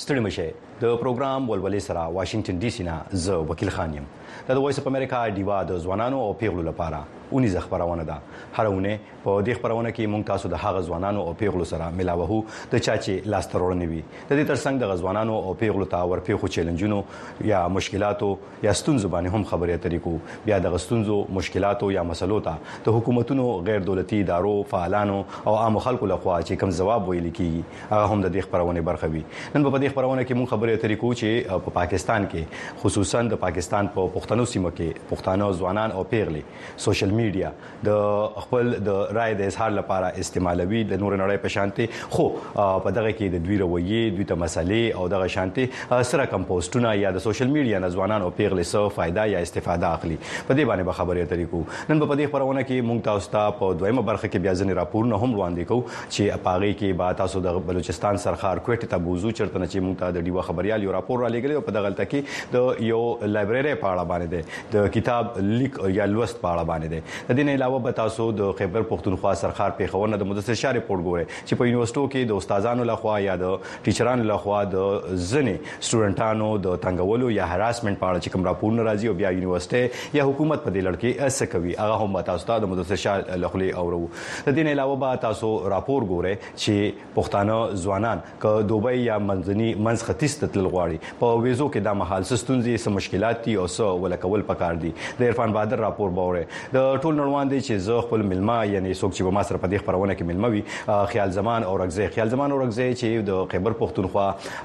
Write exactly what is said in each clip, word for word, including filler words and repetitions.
ستړي مشه د پروګرام ولولې سره واشنگټن ډي سي نه زه وکیل خان یم. د وایس اف امریکا ډیوا د ځوانانو او پیغلو لپاره اونیز خبرونه ده. هرونه په دې خبرونه کې مونږ تاسو د هغه ځوانانو او پیغلو سره ملاوهو د چاچي لاس ترورنې وي. د دې ترڅنګ د ځوانانو او پیغلو ته ورپېخو چیلنجونو یا مشکلاتو یا ستونزو باندې هم خبرې اترې کوو. بیا د ستونزو مشکلاتو یا مسلو ته د حکومتونو غیر دولتي ادارو فعالانو او عام خلکو لخوا چې کوم جواب ویل کیږي هغه هم د دې خبرونه برخه وي. نن په دې خبرونه کې مونږ خبرې اترې کوو چې په پاکستان کې خصوصا د پاکستان په پښتنو سیمه کې پښتانه ځوانان او پیغلي سوشل میډیا د خپل د رائے د اظهار لپاره استعمالوي د نور نړۍ په شانتي خو په دغه کې د دوی رویې دوی ته مسلې او دغه شانتي سره کمپوسټونه یا د سوشل میډیا نه ځوانان او پیغلي څه فائدہ یا استفاده اخلي په دې باندې به خبرې اترې کوو. نن په دې خبرونه کې مونږ تاسو ته په دویمه برخه کې بیا ځنې راپورونه هم وړاندې کوو چې پاغي کې با تاسو د بلوچستان سرخار کوټه ته بوزو چرته چې مونږ ته د ډیوا خبريال یو راپور را لګلی او په دغه تل کې د یو لایبرری په اړه باندې ده د کتاب لیک یا لوست په اړه باندې ده. د دې نه علاوه به تاسو د خیبر پختونخوا سرخار په خبرونه د مدثر شاه ریپورت ګورئ چې په یونیورسيټو کې د استادانو لخوا یا د ټیچرانو لخوا د ځنې سټوډنټانو د تنګولو یا هراسمنت په اړه چې کوم راپورونه راځي او بیا یونیورسيټي یا حکومت په دې لړ کې څه کوي هغه هم تاسو ته د مدثر شاه لخوا اورو. د دې نه علاوه به تاسو راپور ګورئ چې پښتانه ځوانان ک دوبۍ یا منځني منځ ختیځ ته تل غواړي په ویزو کې د محل ستونزې سم مشکلات دي او څه ولکول پکار دي. د عرفان بهادر راپور باور د ټول نړیوال دي چې زه خپل ملما یعنی څوک چې په ما سره په دې خبرونه کې ملما وي خیال زمان او رغزه خیال زمان او رغزه چې د خیبر پختونخوا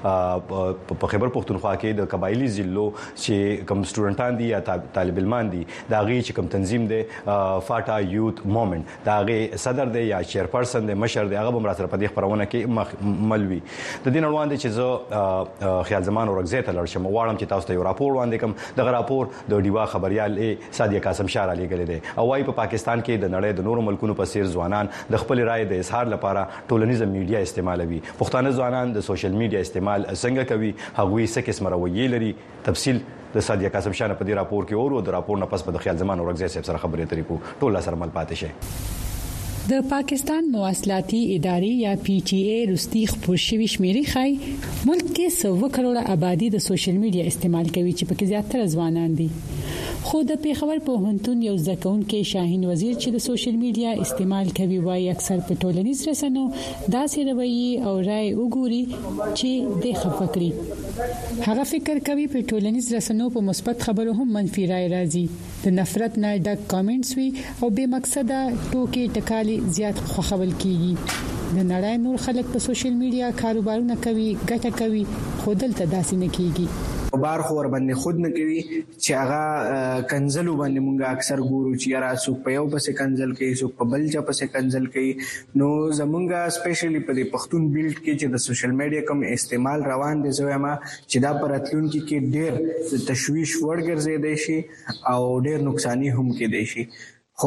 په خیبر پختونخوا کې د قبایلی ضلعو چې کوم سټوډنټان دي یا طالب علمان دي دا غي چې کوم تنظیم دی فاټا یوت موومېنټ دا غي صدر دی یا چیرپرسن دی مشر دی هغه هم سره په دې خبرونه کې ملوي. د دې نړیوال دي چې زه خیال زمان او رغزه ته لړشم واړم چې تاسو ته یو راپور وړاندې کوم. دغه راپور د ډیوا خبريال سادیه قاسم شاه علی غلې دی او وايي په پاکستان کې د نړۍ د نورو ملکونو په څیر ځوانان د خپل رائے د اظهار لپاره ټولنیز میډیا استعمالوي. پښتانه ځوانان د سوشل میډیا استعمال څنګه کوي هغوی څه قسم رویې لري تفصیل د سادیه قاسم شاه په دې راپور کې اورو. د راپور نه پس په خیال زمان او رغزه صاحب سره خبرې اترې کوو. ټول سره مل پاتې شي. د پاکستان مواصلاتي ادارې یا پی ټی ای رستي خبر شوي شمیرې خای ملک کې سو کروڑه آبادی د سوشل میډیا استعمال کوي چې پکې زیاتره ځوانان دي. خو د پیښور په هنتون یو ځکهونکو شاهین وزیر چې د سوشل میډیا استعمال کوي وايي اکثر په ټولنیز رسنو داسې رویه او رائے وګوري چې د خفقري هغه فکر کوي په ټولنیز رسنو په مثبت خبرو هم منفي رائے راځي. د نفرت نه ډک کامنټس وي او بے مقصده ټوکې ټکالي زیات خوخول کیږي. د نړۍ نور خلک په سوشل میډیا کاروبارونه کوي ګټه کوي خو دلته داسې نه کیږي. بار خو ور باندې خود نه کوي چې هغه کنزلو باندې مونږه اکثر ګورو چې یاره څوک په یو پسې کنزل کوي څوک په بل چا پسې کنزل کوي. نو زمونږه سپیشلی په دې پښتون بیلډ کې چې د سوشل میډیا کوم استعمال روان دي زه ما چې دا پراتلونکو کې ډېر تشویش وړ ګرځي شي او ډېر نقصانی هم کې دي شي. خو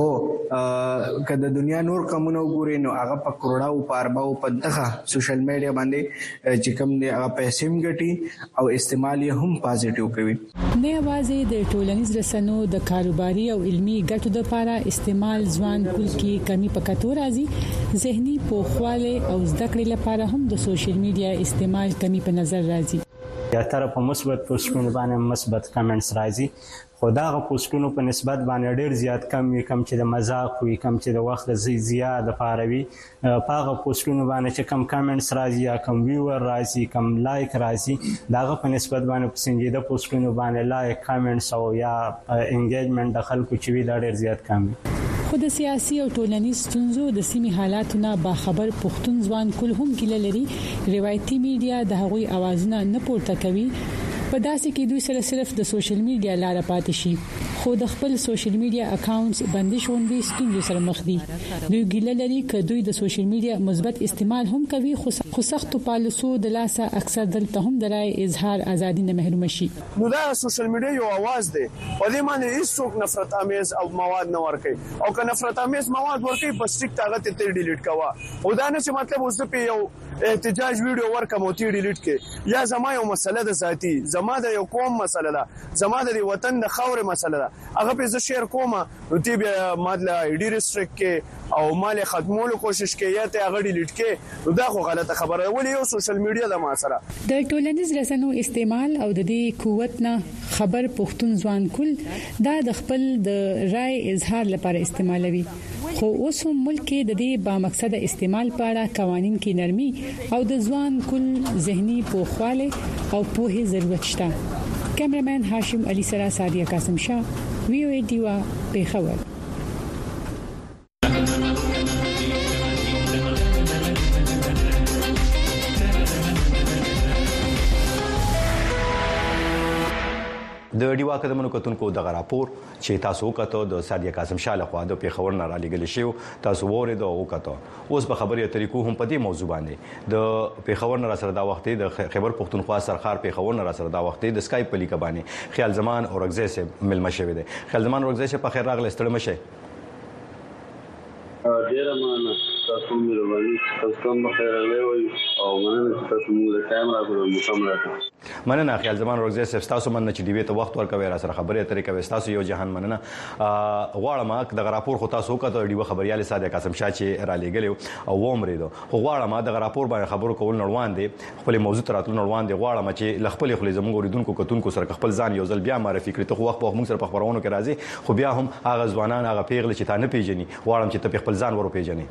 کله د دنیا نور کومونه وګورئ نو هغه په کروڑا او پارباو په دغه سوشل میډیا باندې چې کوم دی هغه پیسې مګټي او استعمال یې هم پازیټیو کوي. نه یوازې د ټولنیز رسنو د کاروباري او علمي ګټو لپاره استعمال ځوان کول کې کمی پکاتو راځي ذهني پوخواله او زده کړې لپاره هم د سوشل میډیا استعمال کمی په نظر راځي. یا تر په مثبت پوسټونو باندې مثبت کمنټس راځي خو دا غو پوسټونو په نسبت باندې ډېر زیات کم وي کم چې د مزاق وي کم چې د وخت زیات پاروي پاغه پوسټونو باندې چې کم کمنټس راځي یا کم ویور راځي کم لایک راځي داغه په نسبت باندې په سنجیده پوسټونو باندې لایک کمنټس او یا انګیجمنت د خلکو چې وی دا ډېر زیات کم وي. خو د سیاسي او ټولنیز ستونزو د سیمې حالاتونه باخبر پښتون ځوان کول هم ګیله لري. روایتي میډیا د هغوی اوازونه نه پورته کوي په داسې کې دوی سره صرف د سوشل میډیا لاره پاتې شي خو د خپل سوشل میډیا اکاونټس بندش وندي ستونزو سره مخ دي. دوی ګیله لري چې دوی د سوشل میډیا مثبت استعمال هم کوي خو سخت پالیسو د لاسه اکثر دلته هم د رائے اظهار ازادي نه محروم شي. نو دا سوشل میډیا یو आवाज دی او دې باندې هیڅ نفرت امیز او مواد نه ورکي او که نفرت امیز مواد ورکي په سټیک هغه ته ډیلیټ کوا او دا نه چې مطلب اوس په یو احتجاج ویډیو ورکم او تی ډیلیټ کې یا زما یو مسله د ذاتی زما د یو قوم مسله ده زما د وطن د خاور مسله ده هغه په ز شیر کوم نو تی بیا ماده آی ډی ریستریکټ کې او مال ختمولو کوشش کوي یا ته هغه ډیلیټ کې نو دا خو غلطه خبره ولې یو سوشل میډیا د ما سره د ټولنیز رسنیو استعمال او د دې قوت نه خبر پښتون ځوان کول دا د خپل د رائے اظهار لپاره استعمالوي خو اوس هم ملک کې د دې با مقصد استعمال په اړه قوانين کې نرمي او د ځوان کل ذهني پوخواله او پوهه ضرورت شته کیمرمن هاشم علي سره سادیه قاسم شاه وی او ای ډیوا پیښور د ډیوا قدمونو کتونکو دغه راپور چې تاسو وکړو د سادیه قاسم شاه لخوا د پیښور نه را لګل شو تاسو وره د وکړو اوس په خبري طریقو هم په دې موضوع باندې د پیښور نه را سره دا وخت د خیبر پښتونخوا سرخار پیښور نه را سره دا وخت د اسکایپ په لیکه باندې خیال زمان اورغزه سه مل مشوي دي خیال زمان اورغزه سه په خیر راغله ستړي مشه ډیر مننه تاسو مې وروړي تاسو هم بخیر راغلی او مننه تاسو موږ د ټایم راغلو مکمل راکړه مننه خیال زمان اورغزه سه تاسو مننه چې دیوی ته وخت ورکوي را سره خبرې اترې کوي تاسو یو جهان مننه غواړم د راپور خو تاسو وکړو ډیو خبريال ساده قاسم شاه چې را لګل او ومرید خو غواړم د راپور باندې خبرو کول نړوان دي خپل موضوع تراتل نړوان دي غواړم چې لخپل خپل زموږ اوریدونکو کتونکو سره خپل ځان یو ځل بیا معرفي کړئ ته خو وخت په موږ سره په خبرونو کې راځي خو بیا هم هغه ځوانان هغه پیغله چې تا نه پیژني غواړم چې ته خپل ځان ورو پیژنې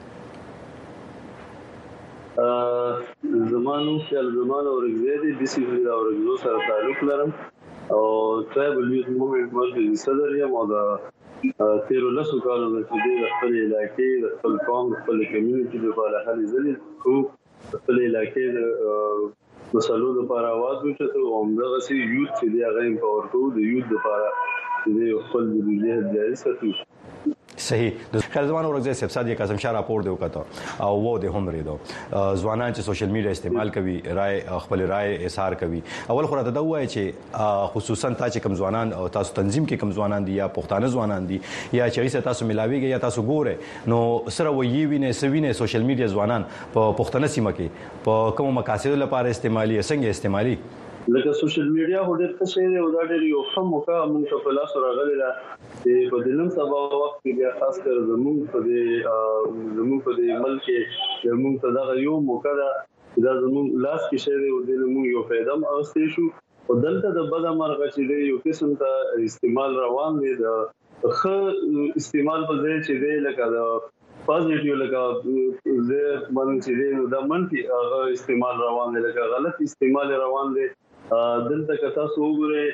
زمانو خیال زمانو اورغزه دي د سیمه اورغزو سره تعلق لرم او ټرایبل یوث موومېنټ مرکز صدر یم او د تیرو لسو کالو چې د خپل علاقې د خپل قوم خپل کمیونټي لپاره هلي ځلې او خپل علاقې د مسلو لپاره आवाज وشته او موږ سي یوث چې دی هغه امپاور کوو د یوث لپاره چې خپل د وجه جایز ساتي صحیح د خیال زمان اورغزه سه سادیه قاسم شاه راپور دی وکړه او وو د هم ریدو ځوانان چې سوشل میډیا استعمال کوي رائے خپل رائے اظهار کوي اول خو راته دا وایي چې خصوصا تا چې کم ځوانان او تاسو تنظیم کې کم ځوانان دي یا پښتانه ځوانان دي یا چې تاسو ملاويږي یا تاسو ګوره نو سره وایي ویني سوینه سوشل میډیا ځوانان په پښتنه سیمه کې په کوم مقاصد لپاره استعمالي څنګه استعمالي لکه سوشل میډیا هډر څه شی دی او دا ډېر یو ښه موقع موږ ته په لاس راغلی دا چې په دې نن سبا وخت کې بیا خاص کر زموږ په دې زموږ په دې ملک کې موږ ته دا یو موقع ده دا زموږ لاس کې شی دی او د موږ یو پیدا اوسې شو او دلته د بد مرغه چې دی یو قسم ته استعمال روان دی د ښه استعمال په ځای چې دی لکه دا پازیټیو لکه زه باندې چې دی دا منفي استعمال روان دی لکه غلط استعمال روان دی دلته کتا سو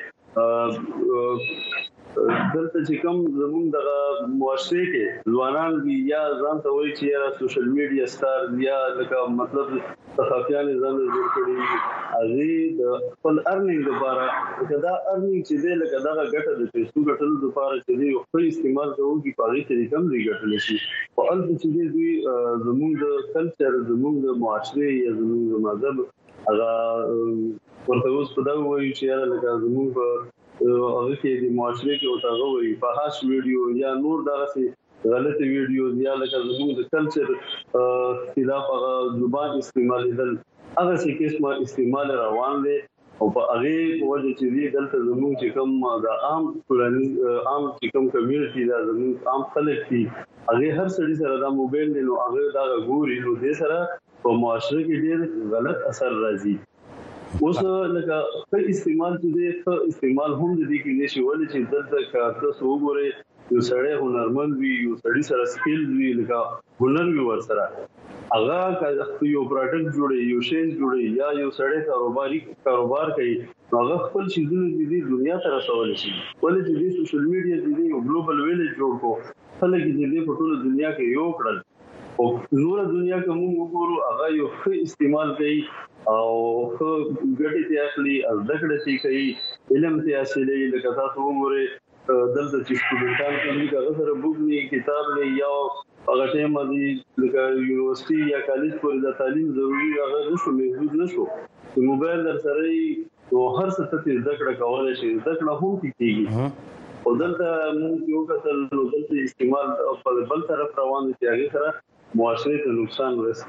وګره دلته چې کوم زموږ د معاشره کې ځوانان دي یا ځان ته وایي چې یا سوشل میډیا سٹار یا لکه مطلب صحافیان ځان جوړ کړي هغه د خپل ارنینګ لپاره کدا ارنینګ چې دی لکه دا ګټه د پیسو ګټلو لپاره چې دی خو استعمال کوي په هغه طریقې هم دی ګټل شي او ال چې دی زموږ د کلچر زموږ د معاشره یا زموږ د مذهب هغه ورته اوس په دا وایي چې لکه زموږ په هغه کې د معاشره کې او هغه وایي په هاش ویډیو یا نور دغه غلط ویډیو یا لکه زموږ د کلچر خلاف هغه زبان استعمالیدل هغه څه قسمه استعمال روان دي او په هغه په وجه چې دی دلته زموږ چې کوم د عام ټولنیز عام چې کوم کمیونټي دا زموږ عام خلک دي هغه هر څړي سره دا موبایل دی نو هغه دا ګوري نو دې سره په معاشره کې ډېر غلط اثر راځي اوس لکه په استعمال چې دی په استعمال هم د دې کې نشي ولې چې دلته کا تاسو وګورئ یو سړی هنرمند وي یو سړی سره سکیل وي لکه هنر وي ورسره هغه یو پروډکټ جوړي یو شی جوړي یا یو سړی کاروباري کاروبار کوي هغه خپل شیزونه د دنیا ته رسول شي ولې چې سوشل میډیا د یو ګلوبل ویلج جوړ کو خلک دې په ټول دنیا کې یو کړل او نور دنیا کې موږ وګورو هغه یو ښه استعمال کوي او ګټې ته اخلي او ذکر شي کوي علم ته حاصلې لکه تاسو وګورئ دلته چې سټوډنټان کوي هغه سره بوک نه کتاب نه یا هغه ټیم دی لکه یونیورسيټي یا کالج پورې د تعلیم ضروري هغه نشو محدود نشو چې موبایل در سره او هر څه ته ذکر کولای شي ذکر هم کیږي او دلته موږ یو کتل نو دلته استعمال په بل طرف روان دي هغه سره معاشره ته نقصان ورسي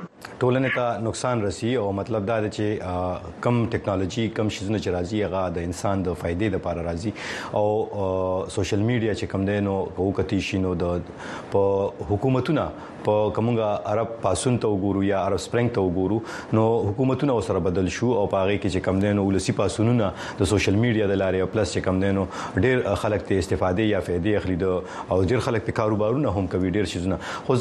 ټولنې ته نقصان رسی او مطلب دا دی چې کم ټیکنالوژي کم شیزونه چې راځي هغه د انسان د فائدې لپاره راځي او سوشل میډیا چې کم دی نو وکتی شینو د په حکومتونه په کومه عرب پاسون ته وګورو یا عرب سپرینګ ته وګورو نو حکومتونه سره بدل شو او پاره کې چې کم دی نو ولسی پاسونونه د سوشل میډیا د لارې پلس چې کم دی نو ډېر خلک ته استفاده یا فائدې اخلي او ډېر خلک په کاروبارونه هم کوي ډېر شیزونه خو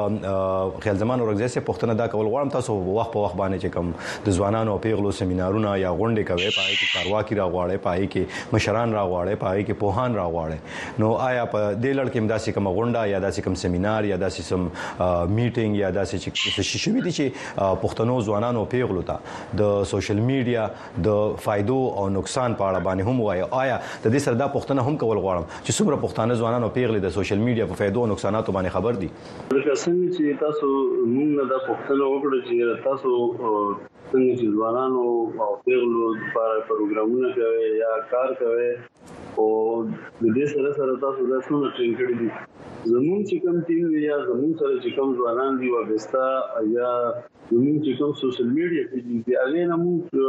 زه خیال زمان اورګزیس پښتنه دا کول غواړم تاسو وخت په وخت باندې چې کم د ځوانانو پیغلو سیمینارونه یا غونډې کوي پای کې کارواکي را غواړي پای کې مشران را غواړي پای کې پوهان را غواړي نو آیا په دې لړ کې مداسې کوم غونډه یا داسې کوم سیمینار یا داسې سم میټینګ یا داسې چې شي دي چې پښتنو ځوانانو پیغلو ته د سوشل میډیا د فائدو او نقصان په اړه باندې هم وایي آیا د دې سره دا پښتنه هم کول غواړم چې څومره پښتانه ځوانانو پیغلې د سوشل میډیا په فائدو او نقصاناتو باندې خبر دي لکه څنګه چې تاسو موږ دا پښتنه وکړو چې تاسو څنګه چې ځوانانو او پیغلو لپاره پروګرامونه کوي یا کار کوي او د دې سره سره تاسو دا څنګه ټرین کړی دي زمون چې کوم ټیم یا زمون سره چې کوم ځوانان دي وابسته یا زمون چې کوم سوشل میډیا کې دي هغه نه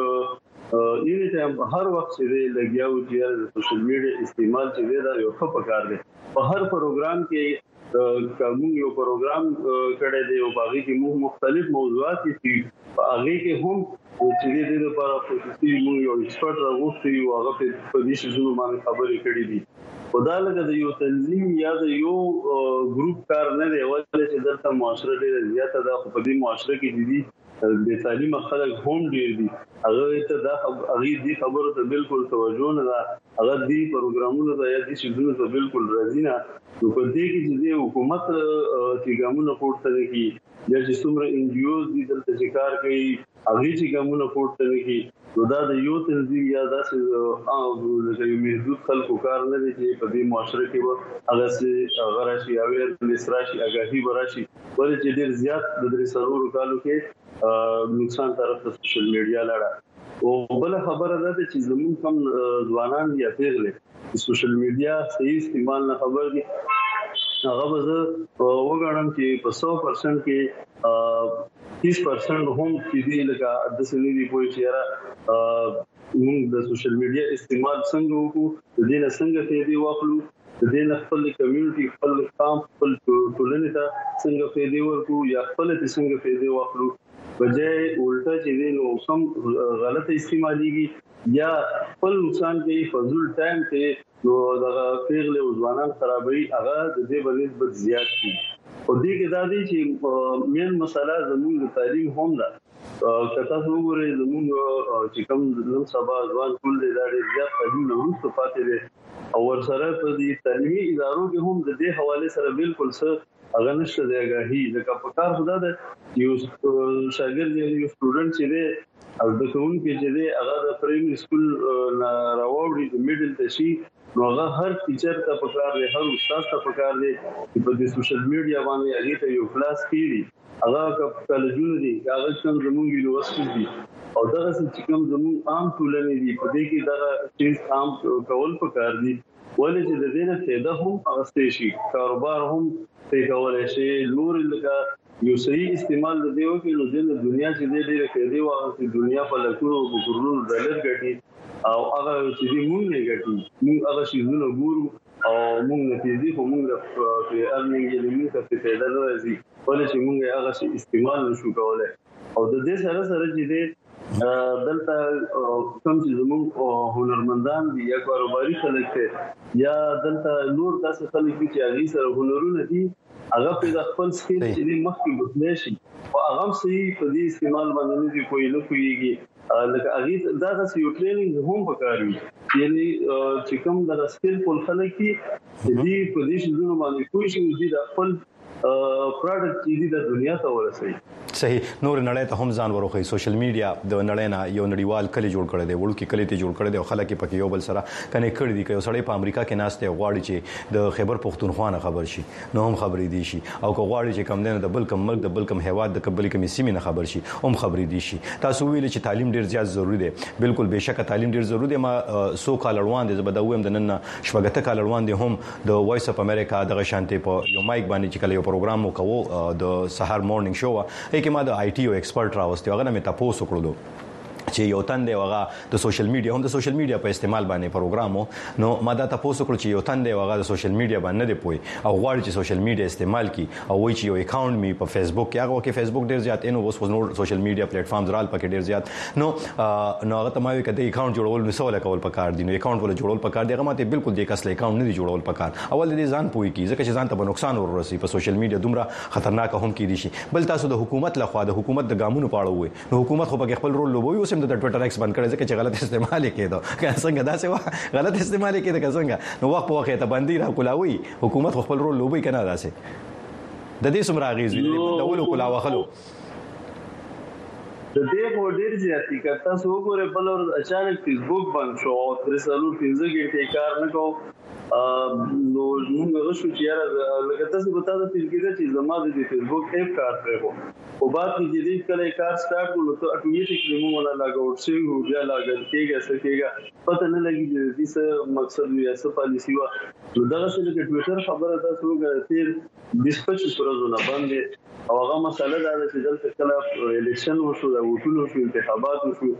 موږ یی ته هر وخت چې لګیاو چې سوشل میډیا استعمال چې دا یو ښه کار دی په هر پروګرام کې کوم یو پروګرام کړی دی او باغی کې موږ مختلف موضوعات دي هغه کې هم چې دې لپاره خصوصي موږ یو ایکسپرت راغوښتي او هغه په دې شنو باندې خبرې کړې دي خدای لکه د یو تنظیم یا د یو ګروپ کار نه دی ولې چې دلته معاشره ډېر زیاته ده په دې معاشره کې دي د تعلیم خلک هم ډېر دي هغه ته دا هغه دې خبرو ته بالکل توجه نه ده هغه دې پروګرامونو ته یا دې شیدونو ته بالکل راځي نه نو په دې کې چې حکومت چې ګامونه پورته کوي یا چې څومره ان جی اوز دي دلته چې کار کوي هغه چې ګامونه پورته کوي نو دا د یو تنظیم یا داسې او یو محدود خلکو کار نه دی چې په دې معاشره کې به هغه سي غراشي او نسراشي اگاهي براشي ولې چې ډېر زیات د درې سرورو کالو کې نقصان طرف ته سوشل میډیا لاړه او بل خبره ده چې زموږ کم ځوانان یا پیغلې سوشل میډیا صحیح استعمال نه خبر دي هغه به زه وګڼم چې په سو پرسنټ کې تیس پرسنټ هم چې دی لکه د سنوي پوي چې را موږ د سوشل میډیا استعمال څنګه وکړو د دې نه څنګه فائدې واخلو د دې نه خپل کمیونټي خپل قام خپل ټولنې ته څنګه فائدې ورکړو یا خپل ته څنګه فائدې واخلو بجای الټا چې دی نو سم غلط استعماليږي یا خپل نقصان کوي فضول ټایم ته نو دا پیغله او ځوانان خرابوي هغه د دې بنسبت زیات دي او دې کې دا دي چې مین مسله زموږ تعلیم هم ده کته وګورئ زموږ چې کوم نن سبا ځوان ټول د ډېر زیات تعلیم نه وروسته پاتې دي او ورسره په دې تعلیمي ادارو کې هم د دې حواله سره بالکل څه هغه نشته دی غاهي لکه په کار خدا ده یو شاګرد یو سټوډنټ چې دی او د کوم کې چې دی هغه د پرایمري سکول راوړي د میډل ته شي نو هغه هر ټیچر ته په کار دی هر استاد ته په کار دی چې په دې سوشل میډیا باندې هغه ته یو کلاس کیږي هغه کالجونه دي هغه څنګه زموږ یونیورسيټي دي او دا چې کوم زموږ عام ټولنې دي په دې کې دا چیز عام کول په کار دي ولې چې د دې نه فائدہ هم اغستې شي کاروبار هم څه کولای شي نور لکه یو صحیح استعمال د دیو کې نو د دنیا چې د ډېر فائدې واغستې دنیا په لکونو کروڑونو ډالر ګټي او هغه چې موږ نه ګټي موږ هغه شیزونه ګورو او موږ نتیجې خو موږ په ارننګ یې موږ ته فائدہ نه راځي ولې چې موږ هغه استعمال نشو کولای او د دې سره سره چې دلته کوم چې زموږ هنرمندان دي یا کاروباري خلک دي یا دلته نور داسې خلک دي چې هغه سره هنرونه دي هغه په خپل سکیل چې مخکې بدلی شي او هغه صحیح په دې استعمال باندې نه دي کوی نه کویږي لکه هغه دا چې یو ټریننګ هم پکاروي یعنی چې کوم د سکیل په خلک دي دې په دې شنو باندې کوی شي د خپل پروډکټ چې د دنیا ته ورسوي صحیح نور نړۍ ته هم ځان وروخی سوشل میډیا د نړۍ نه یو نړیوال کلی جوړ کړی دی وړو کې کلی ته جوړ کړی دی او خلک په کې یو بل سره کنه کړی دي یو سړی په امریکا کې ناشته غواړي چې د خیبر پختونخوا نه خبر شي نو هم خبرې دي شي او کو غواړي چې کم دنه د بل کم ملک د بل کم هیواد د قبلي کمی سیمه نه خبر شي هم خبرې دي شي تاسو ویل چې تعلیم ډیر زیات ضروری دی بالکل بهشکه تعلیم ډیر ضروری دی ما سو کال روان دي زبدویم د نن شپږته کال روان دي هم د وایس اف امریکا د غشانته په یو مایک باندې چې کله یو پروګرام وکاو د سحر مورنینګ شو کې مخکې ما د آی ټي او ایکسپرټ راوستي هغه نه مې تاسو کړلو چې یو تن دی هغه د سوشل میډیا هم د سوشل میډیا په استعمال باندې پروګرامو نو ما دا تاسو کړ چې یو تن دی هغه د سوشل میډیا باندې دی پوي او غواړي چې سوشل میډیا استعمال کی او وایي چې یو اکاونټ می په فیسبوک کې هغه کې فیسبوک ډیر زیات انو اوس نو سوشل میډیا پلیټ فارمز رال پکې ډیر زیات نو نو هغه ته ما وی کده اکاونټ جوړول نو سوال کول پکار دي نو اکاونټ ول جوړول پکار دي هغه ماته بالکل د کس له اکاونټ نه دی جوړول پکار اول دې ځان پوي کی ځکه چې ځان ته نقصان ورسي په سوشل میډیا دومره خطرناک هم کی دي شي بل تاسو د حکومت لخوا د حکومت د ګامونو پاړو وي نو حکومت خو په خپل رول لوبوي اوس هم د ټوئیټر ایکس باندې کړی ځکه چې غلط استعمال کېدو که څنګه دا څه غلط استعمال کېده که څنګه نو وخت په وخت ته باندې را کولاوي حکومت خپل رول لوبي کنه داسې د دې سمرا غیز وی د ولو کولاوه خلو د دې په ډیر زیاتی کړه سو ګوره بل ور اچانک فیسبوک باندې شو او تر څلور پنځه غنټې کار نه کو نو موږ غوښتو چې یاره لکه تاسو به تاسو فکر چې زما د فیسبوک اپ کار پرې او بعد کې دې کله کار سٹارټ کړو ته اټومیټیکلی موږ نه لاګاوټ شي او بیا لاګل کېږي څه کېږي پته نه لګي چې څه مقصد وي څه پالیسی و نو دا څه چې ټوئیټر خبره تاسو غواړئ بیس پچیس ورځې باندې او هغه مسله دا چې دلته کله الیکشن وشو دا وټول وشو انتخابات وشو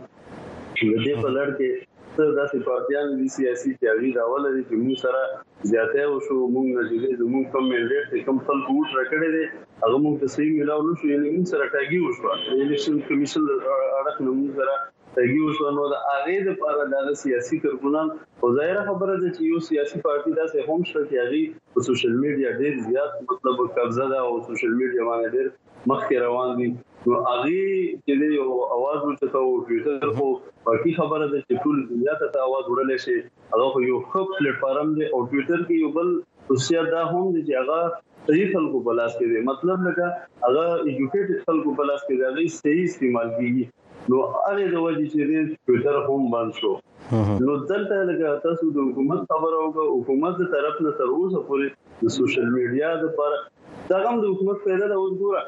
دې په لړ کې څه داسې پارټیان دي سیاسي چې دا ولر چې موږ سره زیاته وشو موږ نتیجې زموږ کم منډیټ کم خلک ووټ راکړي دي هغه موږ ته صحیح ملاو نشو یعنی موږ سره ټاګي وشو الیکشن کمیشن اړه موږ سره ټاګي وشو نو دا هغه د پاره د سیاسي کارکونان او ظاهره خبره ده چې یو سیاسي پارټي داسې هم شته چې هغه په سوشل میډیا ډېر زیات مطلب قبضه ده او سوشل میډیا باندې ډېر مخکې روان دي نو هغه چې یو आवाज ورته او ټوئیټر خو باقي خبره ده چې ټول دنیا ته आवाज وړل شي هغه یو ښه پلیټ فارم دی او ټوئیټر کې یو بل خصوصیت دا هم دي چې هغه صحیح خلکو بلاس کې دي مطلب لکه هغه ایجوکیټډ خلکو بلاس کې دي هغه صحیح استعمال کیږي نو هغه د وجې چې ټوئیټر هم باندې شو نو دلته لکه تاسو د حکومت خبره وکړه حکومت د طرف نه تر اوسه پورې د سوشل میډیا د پر دا هم د حکومت پیدا ده اوس ګوره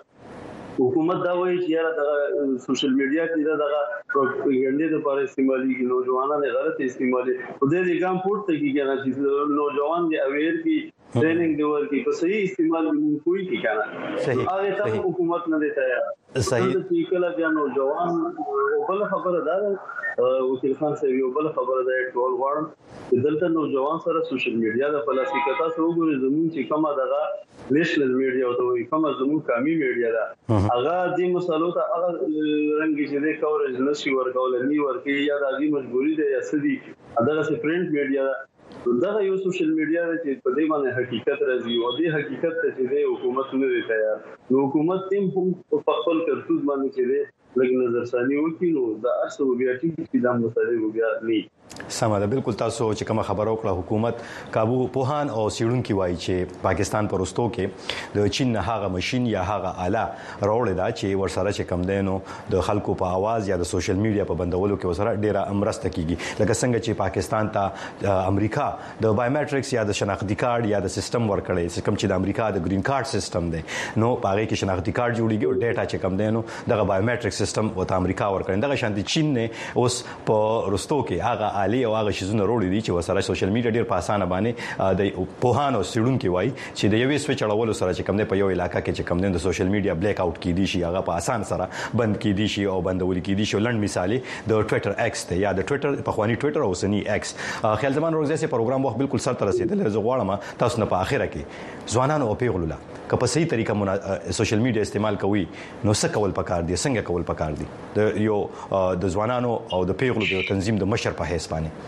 حکومت دا وایي چې یاره د سوشل میډیا کې دا پروپاګاندا لپاره استعمالي نوجوانان غلط استعمالي خو دې ګام پورته کیږي نه چې نوجوان دي اویر کی ټریننګ دی ورکی په صحیح استعمال موږ کوی کی کنه هغه ته حکومت نه دیتا صحیح چې کله بیا نوجوان بل خبره ده وکیل خان صاحب یو بل خبره ده ټول غواړم دلته نوجوان سره سوشل میډیا د پلاسټیکتا سره وګورئ زموږ چې کومه دغه نېشنل میډیا او دوی کومه زموږ قومي میډیا ده هغه د مسلو ته هغه رنګ چې د کورج نشي ورکول نه ورکی یا د دې مجبوری ده یا سدي دغه سپرینټ میډیا دا یو سوشل میډیا چې په دې باندې حقیقت راځي او دې حقیقت ته چې د حکومت نه دی تیار نو حکومت تیم هم په خپل کرتوز باندې چې لګ نظر ثاني وکړي نو دا اصل بیا چې د مسلې بیا نه سمه ده بالکل تاسو چې کوم خبر او کړه حکومت کابو پوهان او سیړونکو وایي چې پاکستان پرستو کې د چین نه هغه ماشين یا هغه آله راوړل دا چې ورسره چې کم دینو د خلکو په आवाज یا د سوشل میډیا په بندولو کې وسره ډیره امرسته کیږي لکه څنګه چې پاکستان ته امریکا د بایومټریکس یا د شناختی کارت یا د سیستم ورکړي چې کوم چې د امریکا د گرین کارت سیستم دی نو پاره کې شناختی کارت جوړیږي او ډیټا چې کم دینو د بایومټریک سیستم وته امریکا ورکړي دغه شان دي چین نه اوس په رستو کې هغه عالی او هغه شیزونه وروړي دي چې وسره سوشل میډیا ډیر په اسانه باندې د پوهانو سیډونکو وایي چې د یوې سویچ اړولو سره چې کم دی په یو علاقې کې چې کم دی د سوشل میډیا بلیک آوټ کیدی شي هغه په اسان سره بند کیدی شي او بندول کیدی شي لند مثال د ټوئیټر ایکس ته یا د ټوئیټر په خواني ټوئیټر او سنی ایکس خیال زمان روزه سي پروګرام وخت بالکل سر ته رسیدل زه غواړم تاسو نه په اخره کې ځوانانو او پیغلو که په صحیح طریقه سوشل میډیا استعمال کوي نو څه کول پکار دي څنګه کول پکار دي د یو د ځوانانو او د پیغلو د تنظیم د مشر په حیث باندې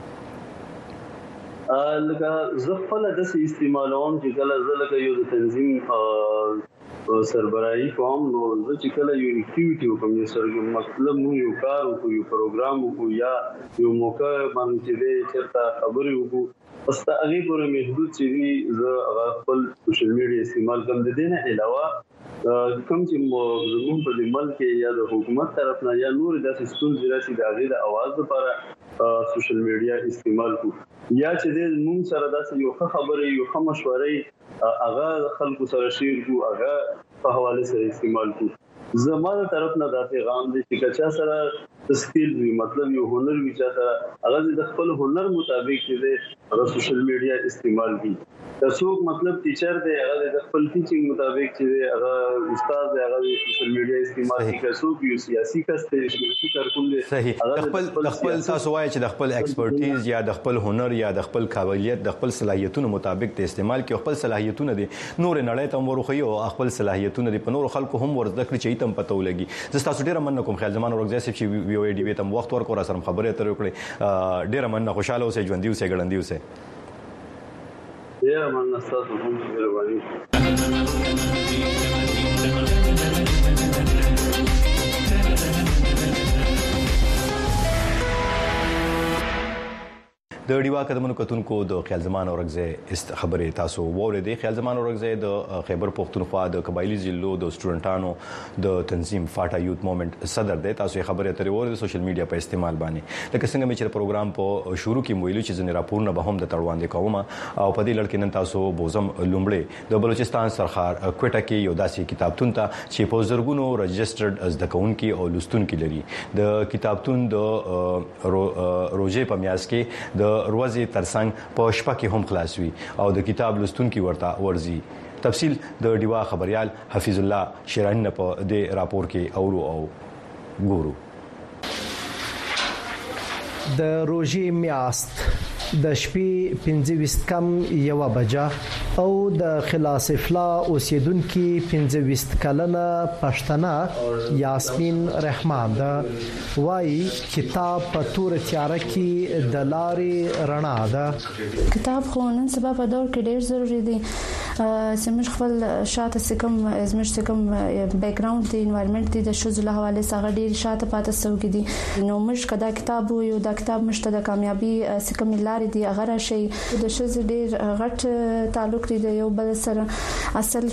لکه زغفله د استعمالوم چې کله زلکه یو د تنظیم سربراهي کوم نو چې کله یو اکټیویټي کوم یو سرګم مطلب نو یو کار او یو پروګرام او یا یو موقع باندې چې چرته خبرې وکړو پس تا هغه پورې محدود چې زه خپل سوشل میډیا استعمال کوم د دې نه علاوه کوم چې زموږ په دې ملک یا د حکومت طرف نه یا نور داسې ستونزې راشي د هغې د اواز لپاره سوشل میډیا استعمال کو یا چې د موږ سره داسې یو ښه خبرې یو ښه مشورې هغه خلکو سره شیر کو هغه په حواله سره استعمال کو زما د طرف نه دا پیغام دی چې کچا سره سکیل وی مطلب یو هنر وی چې هغه د خپل هنر مطابق چې هغه سوشل میډیا استعمال دي. تاسو مطلب ټیچر دی هغه د خپل ټیچینګ مطابق چې هغه استاد دی هغه سوشل میډیا استعمال کوي. تاسو یو سیاسي کس ته سیاسي کارکون دی صحیح خپل خپل تاسو وایي چې د خپل ایکسپرټیز یا د خپل هنر یا د خپل قابلیت د خپل صلاحیتونو مطابق د استعمال کې خپل صلاحیتونه دي نور نړۍ ته ورخي او خپل صلاحیتونه دي په نور خلکو هم ورزده کړی چې تم پته ولګي. زه تاسو ډیره مننه کوم خیال زمان ورغځي چې وی او ای ډی وی تم وخت ورکو را سره خبرې اترې وکړي. ډیره مننه خوشاله اوسئ ژوندۍ اوسئ ګړندۍ اوسئ. ډیره مننه تاسو هم مهرباني. د ډیوا قدمونو کتونکو د خیال زمان اورګزه خبرې تاسو ووریدې. خیال زمان اورګزه د خیبر پختونخوا د قبایلی ضلعو د سټوډنټانو د تنظیم فاټا یوت موومېنټ صدر دی. تاسو خبرې اترې ووریدې سوشل میډیا په استعمال باندې لکه څنګه مې چې پروګرام په شروع کې ویلو چې ځنې راپورونه به هم د تړوان کوم او په دې لړ کې نن تاسو بوزم لومړی د بلوچستان سرخار کوټه کې یو داسې کتابتون ته چې په زرګونو رجسټرډ زده کوونکي او لوستونکي لري. د کتابتون د روزې په میاس کې د روزي ترڅنګ په شپه کې هم خلاص وي او د کتاب لوستونکي ورته ورزي. تفصیل د ډیوا خبريال حفیظ الله شیرانی په دې راپور کې اورو او ګورو. د روزي میاشت د شپې پنځه ویشت کم یو بجه او د خلاص افلا اوسیدونکو پنځه ویشت کلنه پښتنه یاسمین رحمان دا وای کتاب په تور تیار کې د لارې رڼا ده. کتاب خو نن سبا په دور کې ډېر ضروری دی. سمج خپل شاته سکم زمج سکم بیک گراوند دی انوایرنمنت دی د شوز له حواله څخه ډیر شاته پاتې سوګ دي. نو مش کدا کتاب یو د کتاب مشته د کامیابی سکم لارې دی هغه شي د شوز ډیر غټ تعلق دی یو بل سره. اصل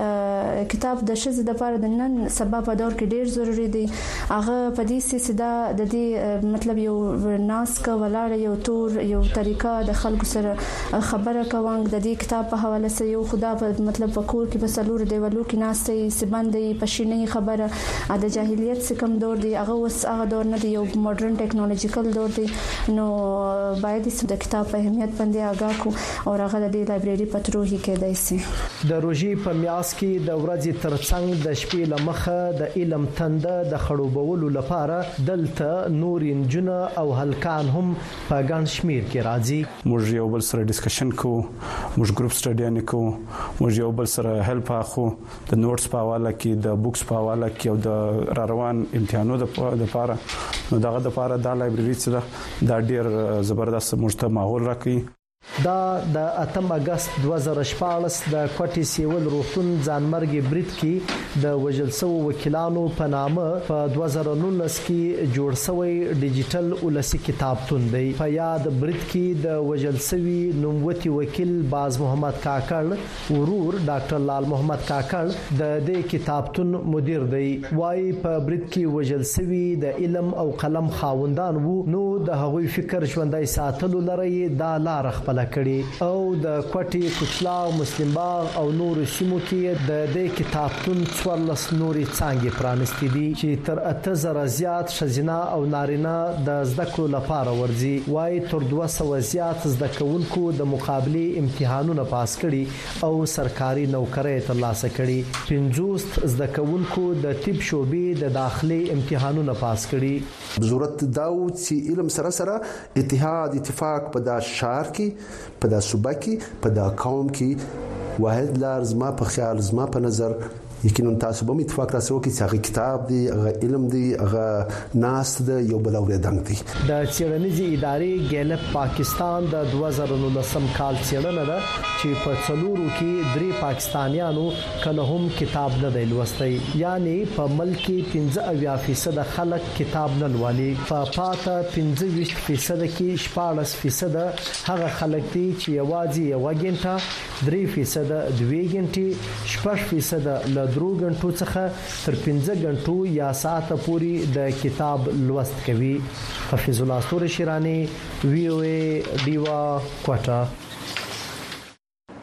کې کتاب د شوز د لپاره د نن سبا په دور کې ډیر ضروری دی. هغه په دې سیده د دې مطلب یو ناس کا ولاړ یو تور یو طریقه د خلکو سره خبره کوم د دې کتاب په حواله سره یو خدا په مطلب وکور کې په سلور دیولو کې ناشته سبندې پښینې خبره د جاهلیت څخه کم دور دی هغه وس هغه دور نه دی یو ماډرن ټیکنالوژیکل دور دی. نو باید د کتاب په اهمیت باندې آگاه کو او هغه د لایبرری پتروهي کې دایسي. د روزي په میاس کې د ورځې ترڅنګ د شپې لمخه د علم تنده د خړوبولو لپاره دلته نور انجنه او هلکان هم په ګڼ شمیر کې راځي. موږ یو بل سره ډیسکشن کوو، موږ ګروپ سټډي نه کوو، موږ یو بل سره هیلپ اخو د نوټس په حواله کې د بوکس په حواله کې او د را روان امتحانو د لپاره. نو دغه د لپاره د لایبرری سره دا ډیر زبردست مجتمع ماحول راکړي. دا د اتم اگست دوه زره شپاړس د کوټي سیول روغتون ځانمرګي برید کې د وژل شو وکیلانو په نامه په دوه زره نولس کې جوړ شوی ډیجیټل ولسی کتابتون دی. په یاد برید کې د وژل شوی نوموتی وکیل باز محمد کاکړ ورور ډاکټر لال محمد کاکړ د دې کتابتون مدیر دی. وايي په برید کې وژل شوی د علم او قلم خاوندان وو. نو د هغوی فکر ژوندۍ ساتلو لري دا لار خپل کړي او د کوټي کوچلا مسلم باغ او نور سیمو کې د دې کتابتون څوارلس نوري څنګه پرانستې دي چې تر اته زره زیات شزینا او نارینه د زده کړو لپاره ورځي. وايي تر دوه سوه زیات زده کوونکو د مقابله امتحانونه پاس کړي او سرکاري نوکرۍ ترلاسه کړي. پنځوس زده کوونکو د طب شعبې د داخلي امتحانونه پاس کړي. ضرورت دا و چې علم سره سره اتحاد اتفاق په دا شهر کې په دا صوبه کې په دا قوم کې واحد لار زما په خیال زما په نظر یقینا تاسو به اتفاق را سره کې چې هغه کتاب دی هغه علم دی هغه ناس دی یو بل اوریدنګ دی. د چیرنیزي ادارې ګیلپ پاکستان د دوه زره نولسم کال چیرنه ده چې په څلورو کې درې پاکستانیانو کله هم کتاب نه دی لوستی. یعنی په ملک کې پنځه اویا فیصد خلک کتاب نه لولي. په پاته پنځه ویشت فیصد کې شپاړس فیصد هغه خلک دي چې یوازې یو غنټه، درې فیصد دوه غنټې، شپږ فیصد له درو غنټو څخه تر پنځه غنټو یا ساعته پورې د کتاب لوست کوي. حفیظ الله ستوري شیرانی، وی او ای ډیوا کوټه.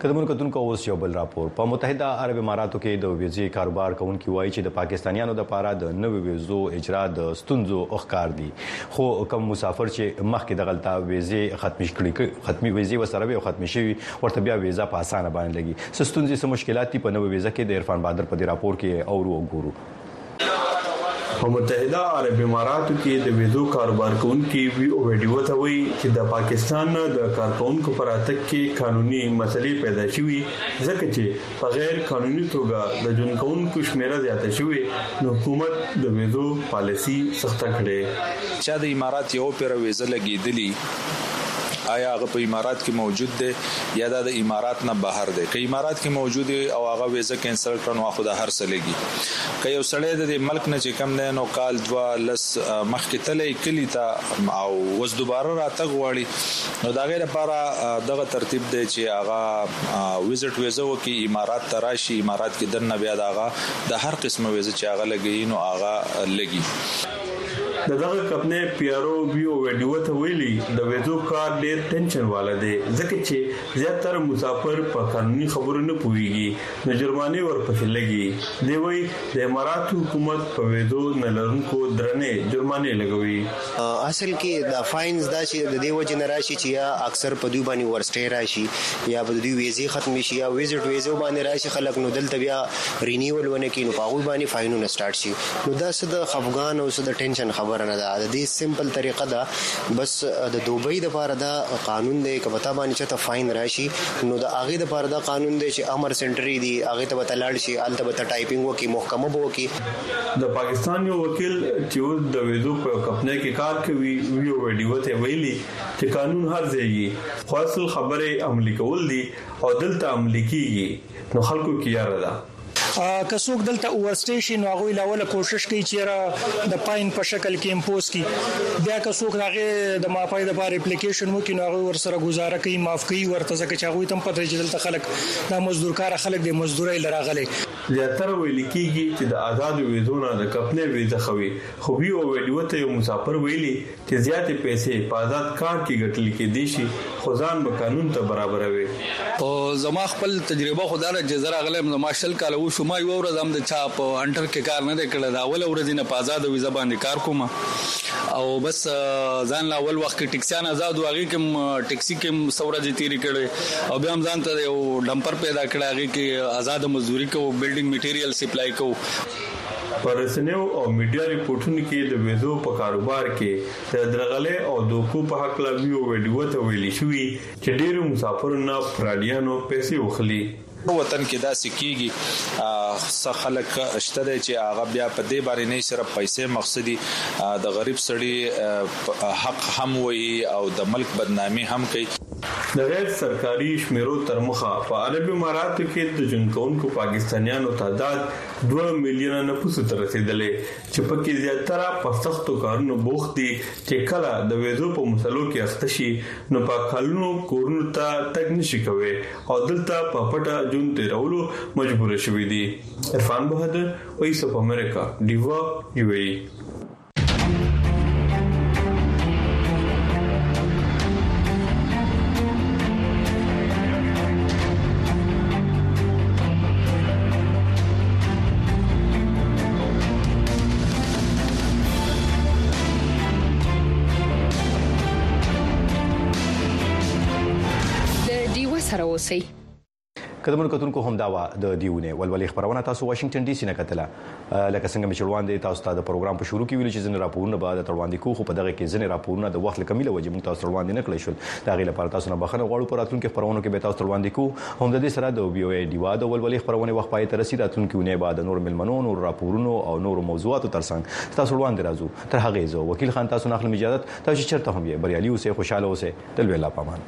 کدمون کتونکو اوس یو بل راپور په متحده عرب اماراتو کې د ویزې کاروبار کوونکي وایي چې د پاکستانیانو د پاره د نوې ویزو اجرا د ستونزو اخکار دي خو کوم مسافر چې مخکې د غلطه ویزې ختمي کړي ختمي ویزې وسره او ختمي شوی ورته بیا ویزا په اسانه باندې لګي ستونزې سم مشکلات په نوې ویزه کې د عرفان بادر په دې راپور کې اورو وګورو په متحده عرب اماراتو کې د ویزو کاروبار کوونکي وی او ویډیو ته وایي چې د پاکستان د کارکونکو پر اتک کې قانوني مسلې پیدا شوي ځکه چې په غیر قانوني توګه د جون کوونکو شمیره زیاته شوي نو حکومت د ویزو پالیسی سخت کړي چې د امارات یو پر ویزه لګیدلی آیا هغه په امارات کې موجود دی یا د امارات نه بهر دی که امارات کې موجود دی او هغه ویزه کینسل کړنو خو د هر څه لګي که یو سړی د ملک نه چې کم دی نو کال دوا لس مخکې تلې کلی ته او وس دوباره راتګ غواړي نو دا غیر لپاره دغه ترتیب دی چې هغه ویزټ ویزه وکي امارات ته راشي امارات کې دنه بیا دغه د هر قسمه ویزه چې هغه لګي نو هغه لګي د دغه کپنه پیارو ویو ویډیو ته ویلي د ویزو کار ډېر ټینشن والا دی ځکه چې زیاتره مسافر په قانوني خبرو نه پوهیږي نو جرمانه ورپسې لګي دی وی د امارات حکومت په ویزو نه لرونکو درنې جرمانه لګوي اصل کې د فاینز دا چې د دیو جنراشي چې یا اکثر په دوی باندې ورسټي راشي یا په دوی ویزې ختم شي یا ویزټ ویزو باندې راشي خلک نو دلته بیا رینیول ونه کې نو پاغوي باندې فاینونه سٹارټ شي نو دا څه د خفغان او څه د ټینشن خبر نه ده د دې سمپل طریقه ده بس د دوبۍ د لپاره دا قانون دی کبتا باندې چې ته فاین راشي نو د هغه د لپاره دا قانون دی چې امر سنټری دی هغه ته وتلاړ شي الته به ټایپینګ وکي محکمه به وکي د پاکستان یو وکیل چې د ویزو په کمپنۍ کې کار کوي ویو ویډیو ته ویلي چې قانون هر ځای خو اصل خبره عملي کول دي او دلته عملي کیږي نو خلکو کې یاره ده که څوک دلته اور سټیشن هغه لاوله کوشش کوي چې را د پاین په شکل کې امپوز کی بیا که څوک هغه د مافای د بار اپلیکیشن مو کې نو هغه ور سره گزاره کوي معاف کوي ورته ځکه چې هغه تم پته چې دلته خلک د مزدورکار خلک د مزدوري لراغلي زیاتره ویل کیږي چې د آزاد ویزو نه د کپنې ویزه خوي خو وی او ویډیو ته یو مسافر ویلي چې زیاتې پیسې په آزاد کار کې ګټل کې دي شي خو ځان به قانون ته برابر وي او زما خپل تجربه خدای چې زرا غلم زما شل کال و شو ما یو ورځ هم د چا په انټر کې کار نه کړل دا اول ورځ نه په آزاد ویزه باندې کار کوم او بس ځان لا اول وخت کې ټیکسیان آزاد واغې کې ټیکسي کې سورج تیری کړي او بیا هم ځان ته یو ډمپر پیدا کړی هغه کې آزاد مزدوري کو بلډینګ میټیریل سپلای کو پر رسنیو او میډیا ریپورتونو کې د ویزو په کاروبار کې د درغلې او دوکو په حق لا ویو ویډیو ته ویلي شوی چې ډیرو مسافرونو پراډیانو پیسې وخلي وطن کې دا سکیږي څه خلک شته چې هغه بیا په دې باندې نه صرف پیسې مقصدي د غریب سړي حق هم وي او د ملک بدنامي هم کوي د غیر سرکاري شمیرو تر مخه په عرب اماراتو کې د جنکونکو پاکستانیانو تعداد دوه میلیونه نفوس ته رسیدلې چې پکې زیاتره په سختو کارونو بوخت دي چې کله د ویزو په مسلو کې اخته شي نو په کلونو کورونو ته تک نشي کوي او دلته په پټه جون تیرولو مجبور شوي دي عرفان بهادر وایس اف امریکا ډیوا یو ای سره اوسئ کدمن کتونکو هم دا و د دیونه ولولې خبرونه تاسو واشنگټن ډي سي نه کتله لکه څنګه مې چړوان دي تاسو ته د پروګرام په شروع کې ویل چې ځنې راپورونه بعد تړوان دي خو په دغه کې ځنې راپورونه د وخت لکمیله وجه موږ تاسو تړوان دي نه کړی شول دا غي لپاره تاسو نه بخنه غواړو پر راتلونکو خبرونو کې به تاسو تړوان دي کو هم د دې سره د وی او ای دیوا د ولولې خبرونه وخت پای ته رسیدل راتلونکو نه بعد نور ملمنو نور راپورونو او نور موضوعاتو ترڅنګ تاسو تړوان دي راځو تر هغه زه وکیل خان تاسو نه خپل اجازه تاسو چرته هم یې بریالي اوسه خوشاله اوسه تل ویلا پامان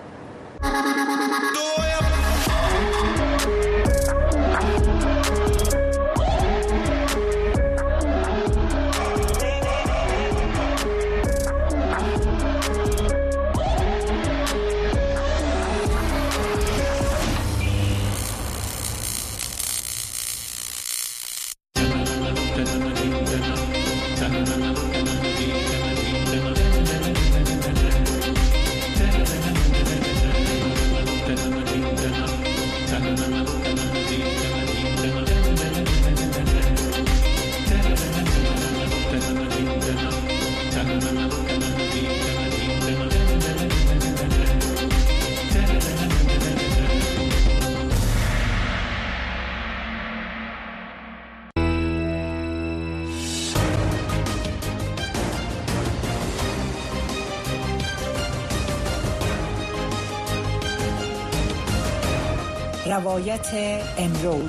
روایت امروز.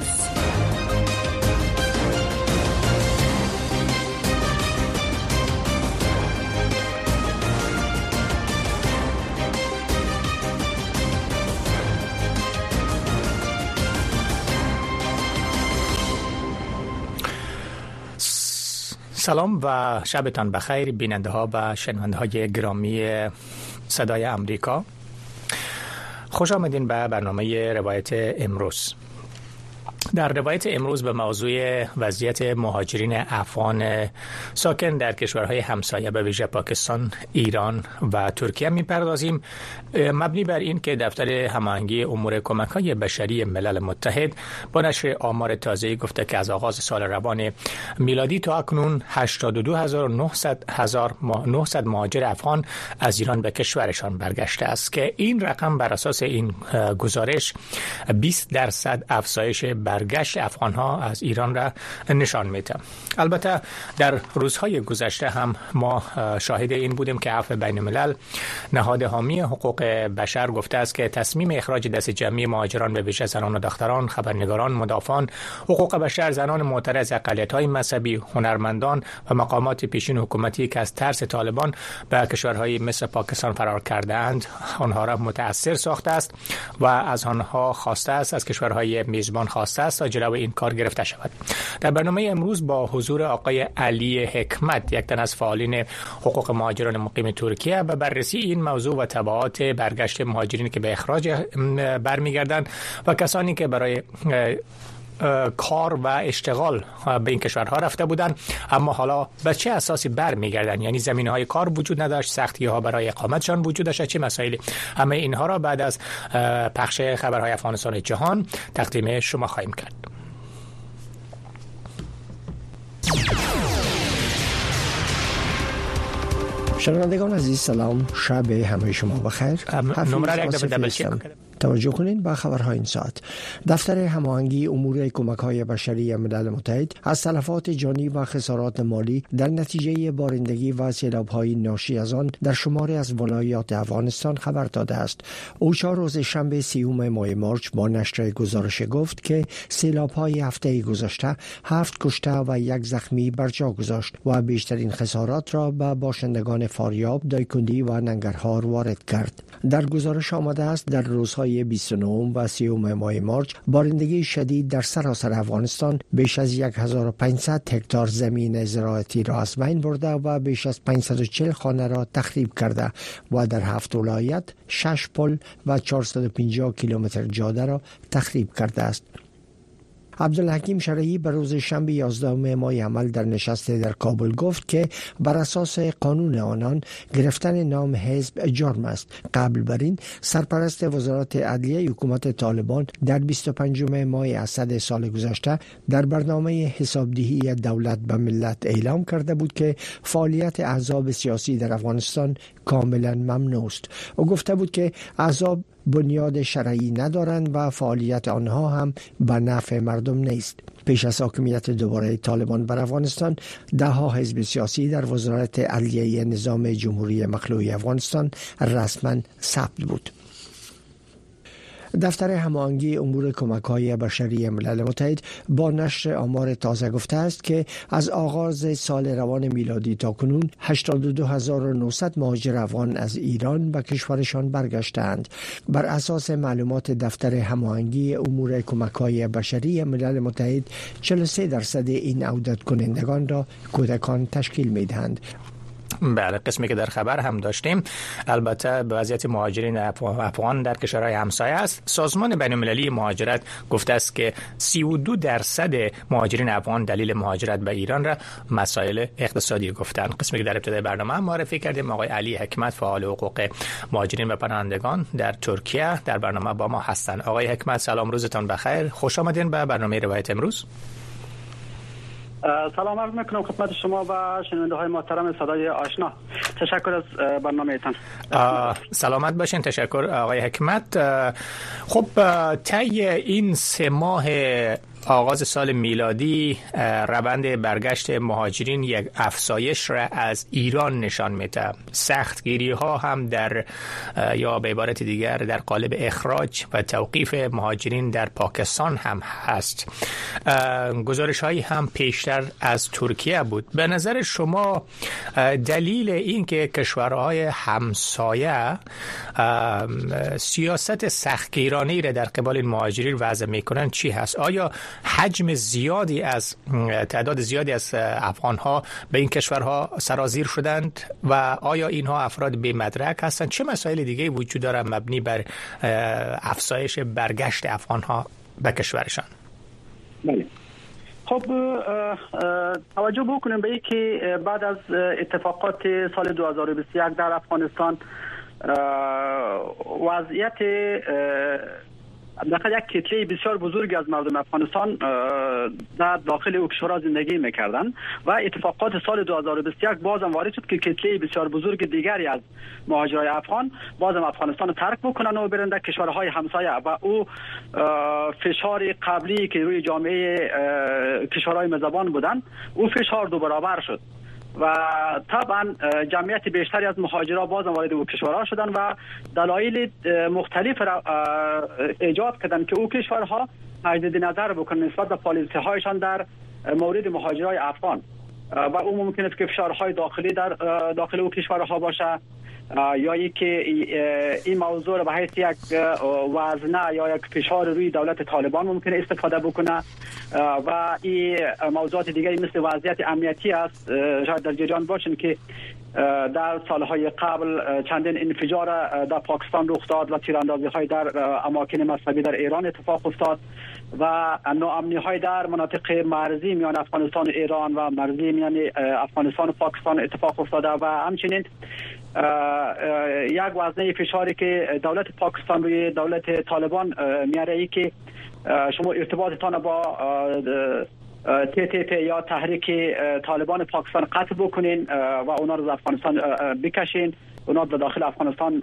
سلام و شبتان بخیر بیننده ها و شنونده های گرامی صدای امریکا. خوش آمدین به برنامه روایت امروز. در روایت امروز به موضوع وضعیت مهاجرین افغان ساکن در کشورهای همسایه به ویژه پاکستان، ایران و ترکیه می‌پردازیم، مبنی بر این که دفتر هماهنگی امور کمک‌های بشری ملل متحد با نشر آمار تازه‌ای گفته که از آغاز سال روان میلادی تا اکنون هشتاد و دو هزار و نهصد مهاجر افغان از ایران به کشورشان برگشته است که این رقم بر اساس این گزارش بیست درصد افزایش برگشت افغان‌ها از ایران را نشان میده. البته در روزهای گذشته هم ما شاهد این بودیم که عفو بین الملل، نهاد حامی حقوق بشر، گفته است که تصمیم اخراج دست جمعی مهاجران به ویژه زنان و دختران، خبرنگاران، مدافعان حقوق بشر، زنان معترض، اقلیت‌های مذهبی، هنرمندان و مقامات پیشین حکومتی که از ترس طالبان به کشورهای مثل پاکستان فرار کرده‌اند، آنها را متأثر ساخته است و از آنها خواسته است، از کشورهای میزبان خواسته است تا جلوی این کار گرفته شود. در برنامه امروز با حضور آقای علی حکمت، یک تن از فعالین حقوق مهاجران مقیم ترکیه، و بررسی این موضوع و تبعات برگشت مهاجرین که به اخراج برمیگردند و کسانی که برای کار و اشتغال به این کشورها رفته بودند اما حالا به چه اساسی برمیگردند، یعنی زمینه‌های کار وجود نداشت، سختی‌ها برای اقامتشان وجود داشت، چه مسائلی. همه اینها را بعد از پخش خبرهای افغانستان جهان تقدیم شما خواهیم کرد. شنوندگان عزیز سلام، شب همه شما بخیر. نمره یک دفعه دبل چک توجه کنین به خبرهای این ساعت. دفتر هماهنگی امور کمک‌های بشری ملل متحد از تلفات جانی و خسارات مالی در نتیجه بارندگی و سیلاب‌های ناشی از آن در شماری از ولایات افغانستان خبر داده است. اوچا روز شنبه سیوم ماه مارچ با نشر گزارش گفت که سیلاب‌های هفته گذشته هفت کشته و یک زخمی بر جا گذاشت و بیشترین خسارات را به باشندگان فاریاب، دایکندی و ننگرهار وارد کرد. در گزارش آمده است در روزهای بیست و نه و سیوم ماه مارچ بارندگی شدید در سراسر افغانستان بیش از هزار و پانصد هکتار زمین زراعتی را از بین برده و بیش از پانصد و چهل خانه را تخریب کرده و در هفت ولایت شش پل و چهارصد و پنجاه کیلومتر جاده را تخریب کرده است. عبدالحکیم شرعی بر روز شنبه یازدهم ماه عمل در نشست در کابل گفت که بر اساس قانون آنان گرفتن نام حزب جرم است. قبل بر این سرپرست وزارت عدلیه حکومت طالبان در بیست و پنجم ماه اسد سال گذشته در برنامه حسابدهی دولت به ملت اعلام کرده بود که فعالیت احزاب سیاسی در افغانستان کاملا ممنوع است. او گفته بود که احزاب بنیاد شرعی ندارند و فعالیت آنها هم به نفع مردم نیست. پیش از حاکمیت دوباره طالبان بر افغانستان، ده ها حزب سیاسی در وزارت عدلیه نظام جمهوری مخلوع افغانستان رسما ثبت بود. دفتر هماهنگی امور کمک‌های بشری ملل متحد با نشر آمار تازه گفته است که از آغاز سال روان میلادی تا کنون هشتاد و دو هزار و نهصد مهاجر افغان از ایران به کشورشان برگشتند. بر اساس معلومات دفتر هماهنگی امور کمک‌های بشری ملل متحد، چهل و سه درصد این عودت کنندگان را کودکان تشکیل می‌دهند. بله، قسمی که در خبر هم داشتیم البته به وضعیت مهاجرین افغان در کشورهای همسایه است. سازمان بین‌المللی مهاجرت گفته است که سی و دو درصد مهاجرین افغان دلیل مهاجرت به ایران را مسائل اقتصادی گفتند. قسمی که در ابتدای برنامه هم معرفی کردیم آقای علی حکمت فعال حقوق مهاجرین و پناهندگان در ترکیه در برنامه با ما هستند. آقای حکمت سلام، روزتان بخیر، خوش آمدین به برنامه روایت امروز. سلام عرض میکنم خدمت شما و شنونده های محترم صدای آشنا. تشکر از برنامه ایتان. سلامت باشین. تشکر آقای حکمت. خب طی این سه ماه آغاز سال میلادی روند برگشت مهاجرین یک افزایش را از ایران نشان میده. سختگیری ها هم در یا به عبارت دیگر در قالب اخراج و توقیف مهاجرین در پاکستان هم هست. گزارش هایی هم پیشتر از ترکیه بود. به نظر شما دلیل این که کشورهای همسایه سیاست سختگیرانه را در قبال این مهاجرین وضع میکنن چی هست؟ آیا حجم زیادی از تعداد زیادی از افغان‌ها به این کشورها سرازیر شدند و آیا اینها افراد بی مدرک هستند؟ چه مسائل دیگه وجود داره مبنی بر افزایش برگشت افغان‌ها به کشورشان؟ بله. خب توجه بکنیم به اینکه بعد از اتفاقات سال دو هزار و بیست و یک در افغانستان وضعیت داخل یک کتله بسیار بزرگی از مردم افغانستان در داخل او کشورها زندگی میکردند و اتفاقات سال دو هزار و بیست و یک بازم وارد شد که کتله بسیار بزرگ دیگری از مهاجرای افغان بازم افغانستان رو ترک بکنن و برن در کشورهای همسایه و او فشار قبلی که روی جامعه کشورهای مزبان بودن او فشار دو برابر شد و طبعا جمعیت بیشتری از مهاجران بازم وارد او کشورها شدن و دلایل مختلف را ایجاد کردن که او کشورها تجدید نظر بکنن نسبت به پالیسی هایشان در مورد مهاجرای افغان و او ممکن است که فشارهای داخلی در داخل او کشورها باشه یا اینکه این موضوع را به حیث یک وزنه یا یک فشار روی دولت طالبان ممکن استفاده بکنه و این موضوعات دیگری مثل وضعیت امنیتی است. شاید در جریان باشین که در سالهای قبل چندین انفجار در پاکستان رخ داد و تیراندازی های در اماکن مذهبی در ایران اتفاق افتاد و ناامنی های در مناطق مرزی میان افغانستان و ایران و مرزی میان افغانستان و پاکستان اتفاق افتاده و همچنین یک وزنه فشاری که دولت پاکستان روی دولت طالبان میاره ای که شما ارتباطتان با تی تی پی یا تحریک طالبان پاکستان قطع بکنین و اونا رو از افغانستان بکشین، اونا رو داخل افغانستان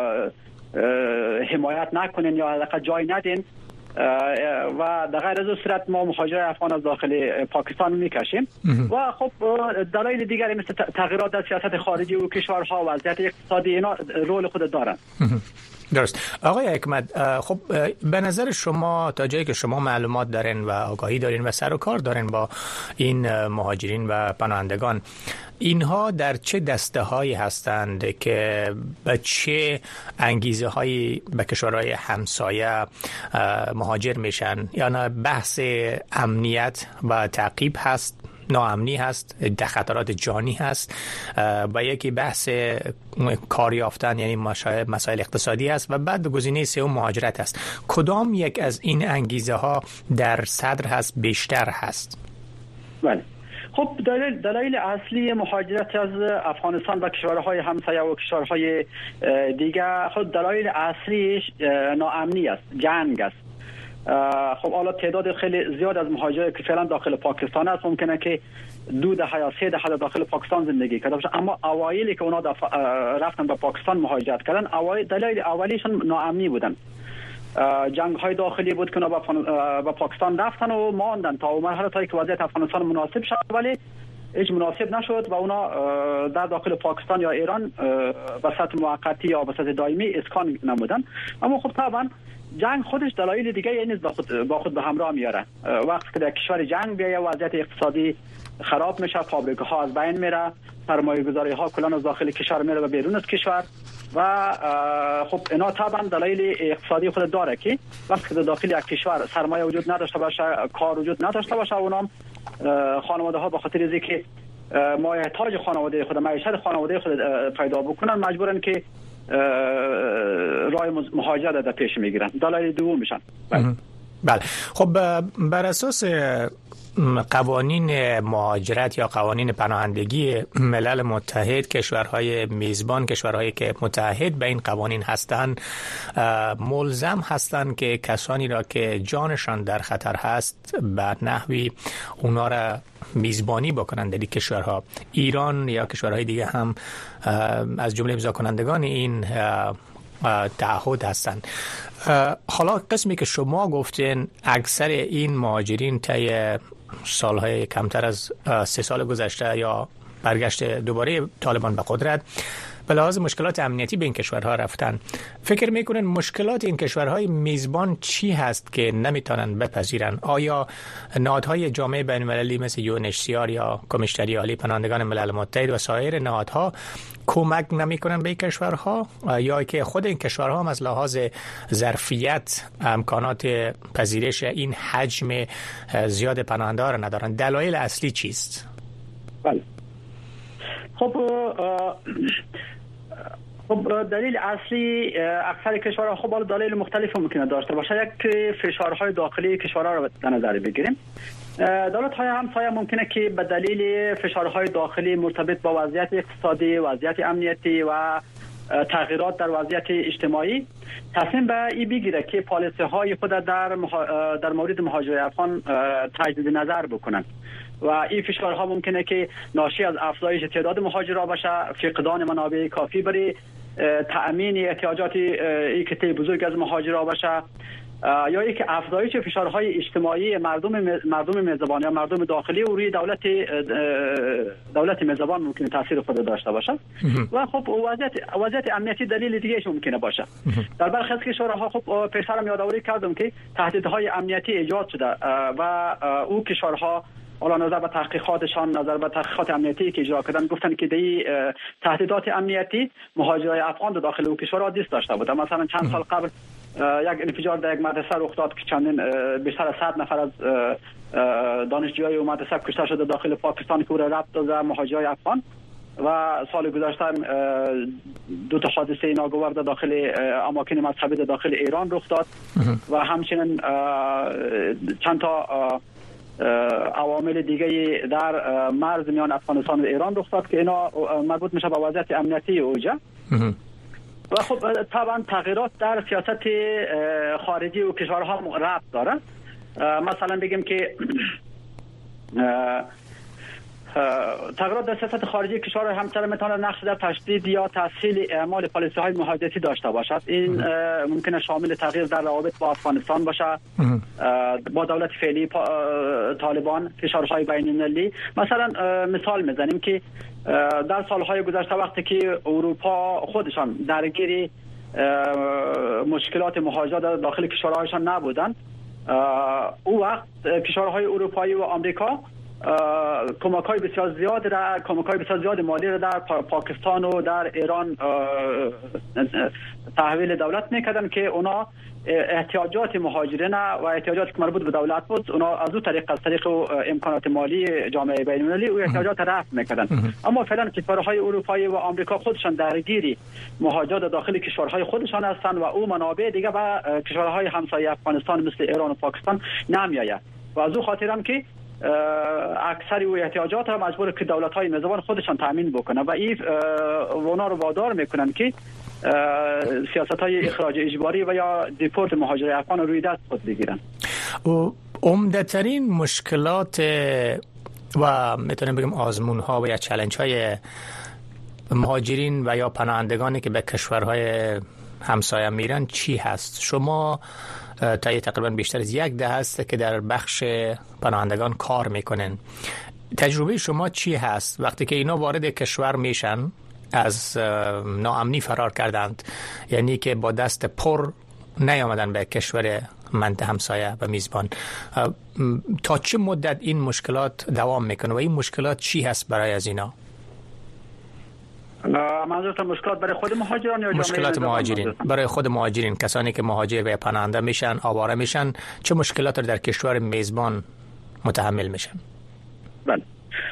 حمایت نکنین یا حداقل جای ندین و در غیر از این صورت ما مهاجرای افغان از داخل پاکستان میکشیم و خب دلایل دیگری مثل تغییرات در سیاست خارجی و کشورها و وضعیت اقتصادی اینا رول خود دارن. درست. آقای حکمت، خب به نظر شما تا جایی که شما معلومات دارین و آگاهی دارین و سر و کار دارین با این مهاجرین و پناهندگان، اینها در چه دسته هایی هستند که به چه انگیزه هایی به کشورهای همسایه مهاجر میشن؟ یا نه بحث امنیت و تعقیب هست، ناامنی هست، خطرات جانی هست و یکی بحث کار یافتن یعنی مسائل اقتصادی است و بعد گزینه سوم مهاجرت است. کدام یک از این انگیزه ها در صدر هست بیشتر هست؟ بله. خب دلیل, دلیل اصلی مهاجرت از افغانستان به کشورهای همسایه و کشورهای دیگه خود دلیل اصلیش ناامنی است، جنگ است. خب حالا تعداد خیلی زیاد از مهاجرین که فعلا داخل پاکستان است ممکنه که دو دهه یا سه دهه داخل پاکستان زندگی کرده باشن، اما اوایلی که اونا رفتن به پاکستان مهاجرت کردن اوایل دلیل اولیشون ناامنی بودن. جنگ های داخلی بود که اونا به پاکستان رفتن و ماندن تا اون مرحله تا که وضعیت افغانستان مناسب شد، ولی هیچ مناسب نشد و اونا در داخل پاکستان یا ایران به صورت موقتی یا به صورت دائمی اسکان نمودن. اما خب طبعا جنگ خودش دلایل دیگه یعنی با خود با خود به همراه میاره. وقتی که در کشور جنگ بیایه وضعیت اقتصادی خراب میشه، فابریکه ها از بین میره، سرمایه گذاری ها کلان از داخل کشور میره و بیرون از کشور و خب اینا طبعا دلایل اقتصادی خود داره که وقتی که داخل یک کشور سرمایه وجود نداشته باشه، کار وجود نداشته باشه، اونام خانواده ها به خاطر اینکه مایحتاج خانواده خود، معیشت خانواده خود پیدا بکنن، مجبورن که راه مهاجرت در پیش میگیرن. دلایل دوم میشن. بله. خب بر اساس قوانین مهاجرت یا قوانین پناهندگی ملل متحد، کشورهای میزبان، کشورهایی که متحد به این قوانین هستند، ملزم هستند که کسانی را که جانشان در خطر هست به نحوی اونا را میزبانی بکنند در این کشورها. ایران یا کشورهای دیگه هم از جمله امضا کنندگان این تعهد هستند. حالا قسمی که شما گفتین اکثر این مهاجرین طی سالهای کمتر از سه سال گذشته یا برگشت دوباره طالبان به قدرت به لحاظ مشکلات امنیتی به این کشورها رفتن، فکر میکنن مشکلات این کشورهای میزبان چی هست که نمیتونن بپذیرن؟ آیا نهادهای جامعه بین المللی مثل یو ان اچ سی آر یا کمیشنری عالی پناهندگان ملل متحد و سایر نهادها کمک نمیکنن به این کشورها، یا که خود این کشورها هم از لحاظ ظرفیت امکانات پذیرش این حجم زیاد پناهنده ها را ندارن؟ دلایل اصلی چیست؟ بله. خب خب دلیل اصلی اکثر کشورها خب دلایل مختلف ممکنه داشته باشه. یک فشارهای داخلی کشورها رو در نظر بگیریم. دولت‌های همسایه ممکنه که به دلیل فشارهای داخلی مرتبط با وضعیت اقتصادی، وضعیت امنیتی و تغییرات در وضعیت اجتماعی تصمیم به این بگیره که پالیسی‌های خود در مها... در مورد مهاجرت افغان تجدید نظر بکنن و این فشارها ممکنه که ناشی از افزایش تعداد مهاجران باشه، فقدان منابع کافی برای تأمین احتیاجات این کته بزرگ از مهاجران باشه، یا اینکه افزایش فشارهای اجتماعی مردم مردم میزبان یا مردم داخلی و روی دولت دولت میزبان ممکنه تاثیر خود داشته باشه. و خب وضعیت وضعیت امنیتی دلیل دیگه ممکنه باشه. در برخی از کشورها خب پیشترم یادآوری کردم که تهدیدهای امنیتی ایجاد شده و او کشورها حالا نظر به تحقیقاتشان، نظر به تحقیقات امنیتی که اجرا کردن، گفتن که دی تهدیدات امنیتی مهاجرای افغان در داخل او کشورها دست داشته بود. مثلا چند سال قبل یک انفجار در یک مدرسه رخ داد که چندین بیشتر از صد نفر از دانشجویان او مدرسه کشته شده داخل پاکستان که او را ربط داده مهاجرای افغان. و سال گذشته دو تا حادثه ناگوار در داخل اماکن مذهبی در داخل ایران رخ داد و همچنین چند تا عوامل دیگه در مرز میان افغانستان و ایران رخ داد که اینا مربوط میشه به وضعیت امنیتی اوجه. و خب طبعا تغییرات در سیاست خارجی و کشورها ربط داره. مثلا بگیم که تغییرات در سیاست خارجی کشورهای همسایه میتونه نقش در تشدید یا تسهیل اعمال پالیسی‌های مهاجرتی داشته باشد. این ممکنه شامل تغییر در روابط با افغانستان باشه، با دولت فعلی طالبان، فشارهای بین‌المللی. مثلا مثال میزنیم که در سالهای گذشته وقتی که اروپا خودشان درگیر مشکلات مهاجرت در داخل کشورهایشان نبودند، او وقت کشورهای اروپایی و آمریکا کمک‌های بسیار زیاد را کمک‌های بسیار زیاد مالی را در پاکستان و در ایران تحویل دولت می‌کردند که اونا احتیاجات مهاجرین و احتیاجات که مربوط به دولت بود اونا از اون طریق از طریق امکانات مالی جامعه بین‌المللی او احتیاجات رفع می‌کردند. اما فعلا کشورهای اروپایی و آمریکا خودشان درگیری مهاجرت داخل کشورهای خودشان هستند و او منابع دیگه به کشورهای همسایه افغانستان مثل ایران و پاکستان نمیآید و از اون خاطر هم که اکثر او احتیاجات را مجبور که دولت‌های میزبان خودشان تامین بکنن و این اونا رو وادار میکنن که سیاست‌های اخراج اجباری و یا دیپورت مهاجرای افغان روی دست خود بگیرن. عمده‌ترین مشکلات و میتونم بگم آزمون‌ها و یا چالش‌های مهاجرین و یا پناهندگانی که به کشورهای همسایه میرن چی هست؟ شما تا تقریبا بیشتر از یک دهه است که در بخش پناهندگان کار میکنن. تجربه شما چی هست وقتی که اینا وارد کشور میشن، از ناامنی فرار کردند، یعنی که با دست پر نیامدن به کشور منطقه همسایه و میزبان، تا چه مدت این مشکلات دوام میکنه و این مشکلات چی هست برای از اینا؟ منظورتون مشکلات برای خود مهاجران یا جامعه مشکلات مهاجرین؟ برای خود مهاجرین، کسانی که مهاجر و پناهنده میشن، آواره میشن، چه مشکلات در کشور میزبان متحمل میشن؟ بله.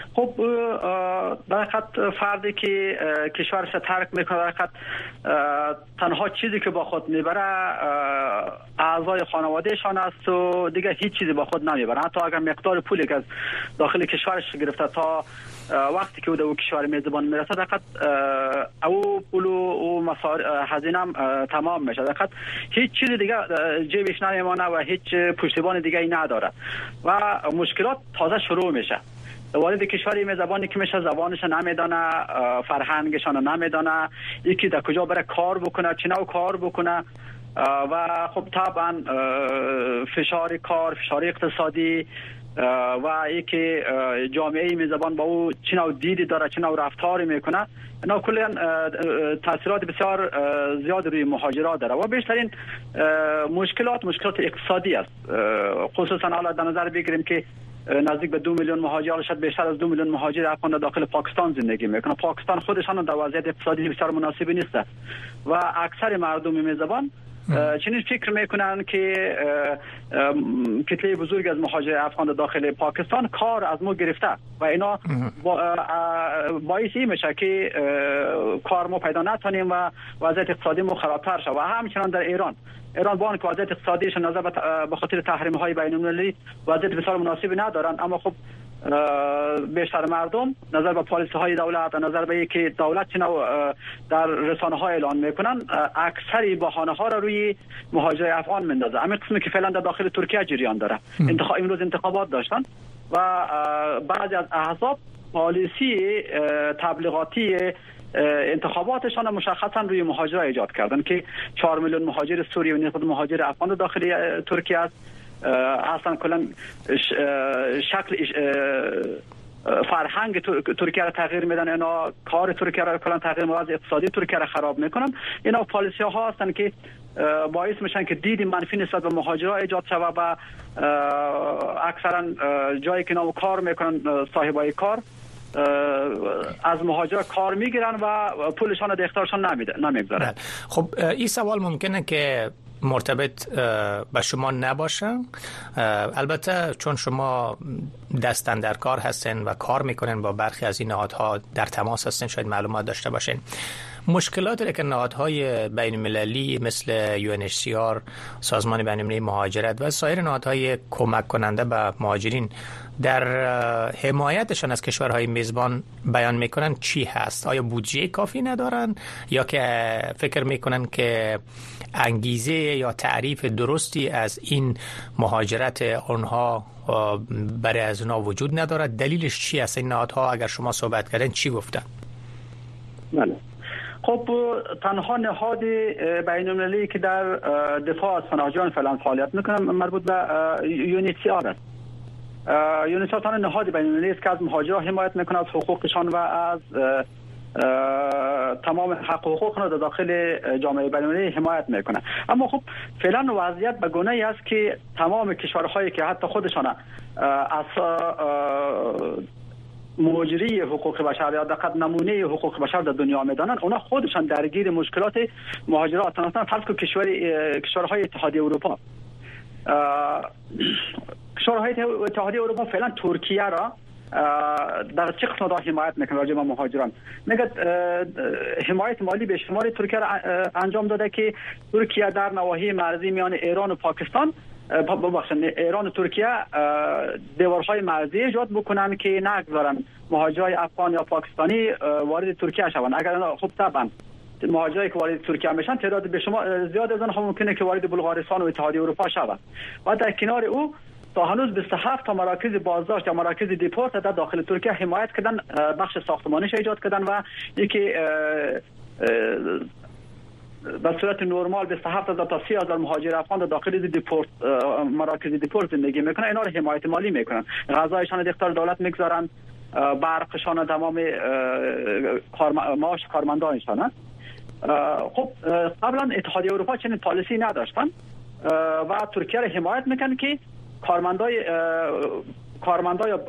خب در حقیقت فردی که کشورش ترک میکنه در حقیقت تنها چیزی که با خود میبره اعضای خانوادهشان است و دیگه هیچ چیزی با خود نمیبره. حتی اگر مقدار پولی که از داخل کشورش گرفته تا وقتی که او در کشور میزبان میرسه در حقیقت او پول و مصارف هزینه تمام میشه. در حقیقت هیچ چیز دیگه جیبش نمیمانه و هیچ پشتیبان دیگه ای نداره و مشکلات تازه شروع میشه. وارد کشوری میزبانی که میشه زبانش نمیدانه، فرهنگشان نمیدانه، یکی در کجا بره کار بکنه، چه نوع کار بکنه و خب طبعا فشار کار، فشار اقتصادی و یکی جامعه میزبان با او چه نوع دیدی داره، چه نوع رفتاری میکنه، اینا کلا تاثیرات بسیار زیاد روی مهاجرات داره و بیشترین مشکلات مشکلات اقتصادی است. خصوصا حالا در نظر بگیریم که نزدیک به دو میلیون مهاجر، شاید بیشتر از دو میلیون مهاجر افغان داخل پاکستان زندگی میکنه. پاکستان خودشان در وضعیت اقتصادی بسیار مناسبی نیست و اکثر مردم میزبان چنین فکر میکنن که کتله بزرگ از مهاجر افغان داخل پاکستان کار از ما گرفته و اینا باعث این میشه که کار ما پیدا نتونیم و وضعیت اقتصادی ما خرابتر شه. و همچنان در ایران ایران با آنکه وضعیت اقتصادیش نظر به خاطر تحریم های بین المللی وضعیت بسیار مناسبی ندارن، اما خب بیشتر مردم نظر به پالیسی های دولت و نظر به اینکه دولت چه نوع در رسانه ها اعلان میکنن اکثری بهانه ها را روی مهاجر افغان میندازه. همین قسمی که فعلا در داخل ترکیه جریان داره. انتخاب امروز انتخابات داشتن و بعضی از احزاب پالیسی تبلیغاتی انتخاباتشان مشخصا روی مهاجرت ایجاد کردن که چهار میلیون مهاجر سوری و نسبت مهاجر افغان داخل ترکیه است. اصلا کلا شکل فرهنگ ترکیه را تغییر میدن، اینا کار ترکیه را کلا تغییر میدن، اقتصادی ترکیه را خراب میکنن. اینا پالیسی ها هستن که باعث میشن که دید منفی نسبت به مهاجرات ایجاد شود و اکثرا جایی که اینا کار میکنن صاحبای کار از مهاجرت کار میگیرن و پولشان در اختیارشان نمیگذارن. خب این سوال ممکنه که مرتبط به شما نباشه، البته چون شما دستن در کار هستین و کار میکنین با برخی از این نهادها در تماس هستین، شاید معلومات داشته باشین. مشکلاتی که نهادهای بین المللی مثل یو ان اچ سی آر، سازمان بین المللی مهاجرت و سایر نهادهای کمک کننده به مهاجرین در حمایتشان از کشورهای میزبان بیان میکنن چی هست؟ آیا بودجه کافی ندارن یا که فکر میکنن که انگیزه یا تعریف درستی از این مهاجرت آنها برای از اونها وجود ندارد؟ دلیلش چی است؟ این نهادها اگر شما صحبت کردن چی گفتن؟ بله. خب تنها نهاد بین المللی که در دفاع از پناهجویان فعلا فعالیت میکنه مربوط به یو ان اچ سی آر است. یو ان اچ سی آر تنها نهاد بین المللی است که از مهاجران حمایت میکنه، از حقوقشان و از تمام حق و حقوق را در داخل جامعه بین المللی حمایت میکنه. اما خب فعلا وضعیت به گونه‌ای است که تمام کشورهایی که حتی خودشان از مجری حقوق بشر یا دقیق نمونه حقوق بشر در دنیا میدانند، اونا خودشان درگیر مشکلات مهاجرات هستند. فرض کن کشوری کشورهای اتحادیه اروپا کشورهای اتحادیه اروپا فعلا ترکیه را در چه قسمت حمایت میکنه راجع به مهاجران؟ میگه حمایت مالی به شمار ترکیه را انجام داده که ترکیه در نواحی مرزی میان ایران و پاکستان ببخشید ایران و ترکیه دیوارهای مرزی ایجاد بکنن که نگذارن مهاجرای افغان یا پاکستانی وارد ترکیه شوند. اگر خب طبعا مهاجرایی که وارد ترکیه میشن تعداد به شما زیاد از آنها ممکنه که وارد بلغارستان و اتحادیه اروپا شوند. و در کنار او تا هنوز بیست و هفت تا مراکز بازداشت یا مراکز دیپورت در داخل ترکیه حمایت کردن، بخش ساختمانیش ایجاد کردن و یکی به صورت نرمال بیست و هفت هزار تا سی هزار مهاجر افغان در داخل دیپورت مراکز دیپورت زندگی میکنن. اینا رو حمایت مالی میکنن، غذایشان در اختیار دولت میگذارن، برقشان تمام معاش کارمندانشان. خب قبلا اتحادیه اروپا چنین پالیسی نداشتن و ترکیه رو حمایت میکنن که کارمندای کارمندا یا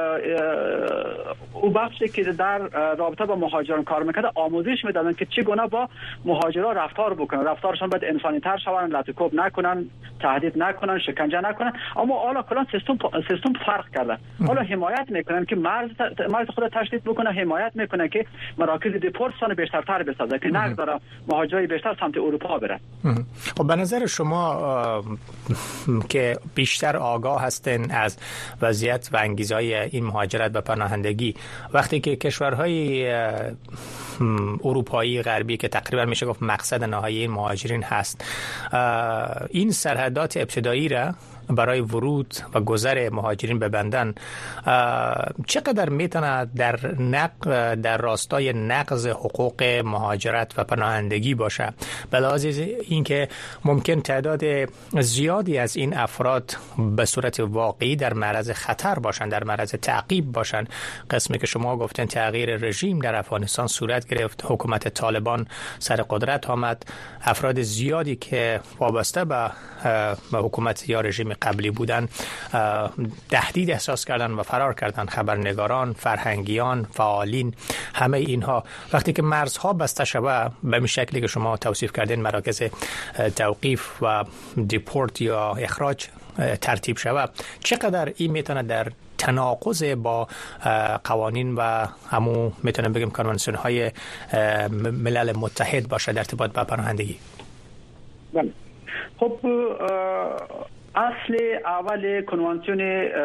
او بخشی که در رابطه با مهاجران کار میکرده آموزش میدادن که چگونه با مهاجران رفتار بکنن، رفتارشون باید انسانی تر شون، لطیکوب نکنن، تهدید نکنن، شکنجه نکنن. اما حالا کلا سیستم سیستم فرق کرده. حالا حمایت میکنن که مرز مرز خود تشدید بکنه، حمایت میکنه که مراکز دیپورتشون بیشترتر بسازه که نگذاره مهاجرای بیشتر سمت اروپا بره. خب به نظر شما که بیشتر آگاه هستین از وضعیت و انگیزهای این مهاجرت و پناهندگی، وقتی که کشورهای اروپایی غربی که تقریبا میشه گفت مقصد نهایی این مهاجرین هست، این سرحدات ابتدایی را برای ورود و گذر مهاجرین ببندن، چقدر میتونه در نق در راستای نقض حقوق مهاجرت و پناهندگی باشه؟ به لحاظ اینکه ممکن تعداد زیادی از این افراد به صورت واقعی در معرض خطر باشن، در معرض تعقیب باشن. قسمی که شما گفتن تغییر رژیم در افغانستان صورت گرفت، حکومت طالبان سر قدرت آمد، افراد زیادی که وابسته به حکومت یا رژیم قبلی بودن تهدید احساس کردن و فرار کردن. خبرنگاران، فرهنگیان، فعالین، همه اینها وقتی که مرزها بسته شود به این شکلی که شما توصیف کردین، مراکز توقیف و دیپورت یا اخراج ترتیب شود، چقدر این میتونه در تناقض با قوانین و همون میتونم بگم کنوانسیون های ملل متحد باشه در ارتباط با پناهندگی؟ بله. خب اصل اول کنوانسیون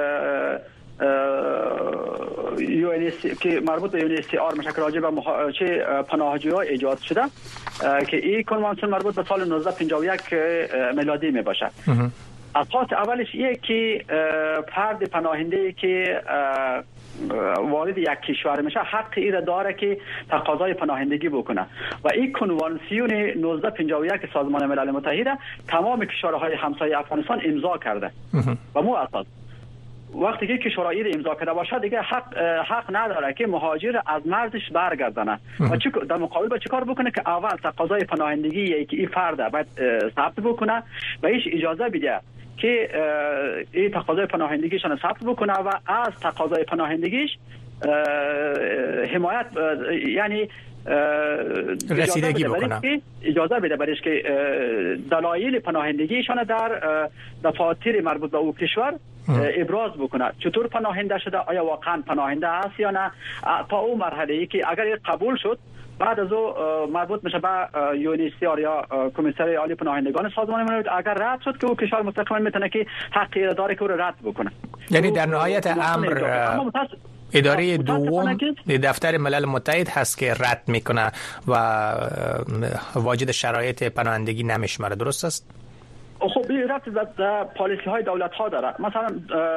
یو ان اس که مربوط به یو ان اس آر میشه که راجع به چه پناهجویان ایجاد شده که این کنوانسیون مربوط به سال نوزده پنجاه و یک میلادی می باشه. اساس اولش اینه که فرد پناهنده که وارد یک کشور میشه حق ای را داره که تقاضای پناهندگی بکنه و این کنوانسیون نوزده پنجاه و یک سازمان ملل متحد تمام کشورهای همسایه افغانستان امضا کرده و مو اساس وقتی که کشورهای را امضا کرده باشه دیگه حق حق نداره که مهاجر از مرزش برگردانه و چه در مقابل با چیکار بکنه که اول تقاضای پناهندگی که این فرد باید ثبت بکنه و هیچ اجازه بده که این تقاضای پناهندگیشون ثبت بکنه و از تقاضای پناهندگیش حمایت یعنی رسیدگی بکنه، اجازه بده برایش که دلایل پناهندگیشون در دفاتر مربوط به او کشور ابراز بکنه. چطور پناهنده شده، آیا واقعا پناهنده است یا نه، تا اون مرحله ای که اگر قبول شد بعد از او مربوط میشه به یو ان اس آر یا کمیسر عالی پناهندگان سازمان ملل. اگر رد شد که او کشور مستقیما میتونه که حقی را داره که او را رد بکنه. یعنی در نهایت امر اداره دوم دفتر ملل متحد هست که رد میکنه و واجد شرایط پناهندگی نمیشمره، درست است؟ خب این رد در پالیسی های دولت ها داره. مثلا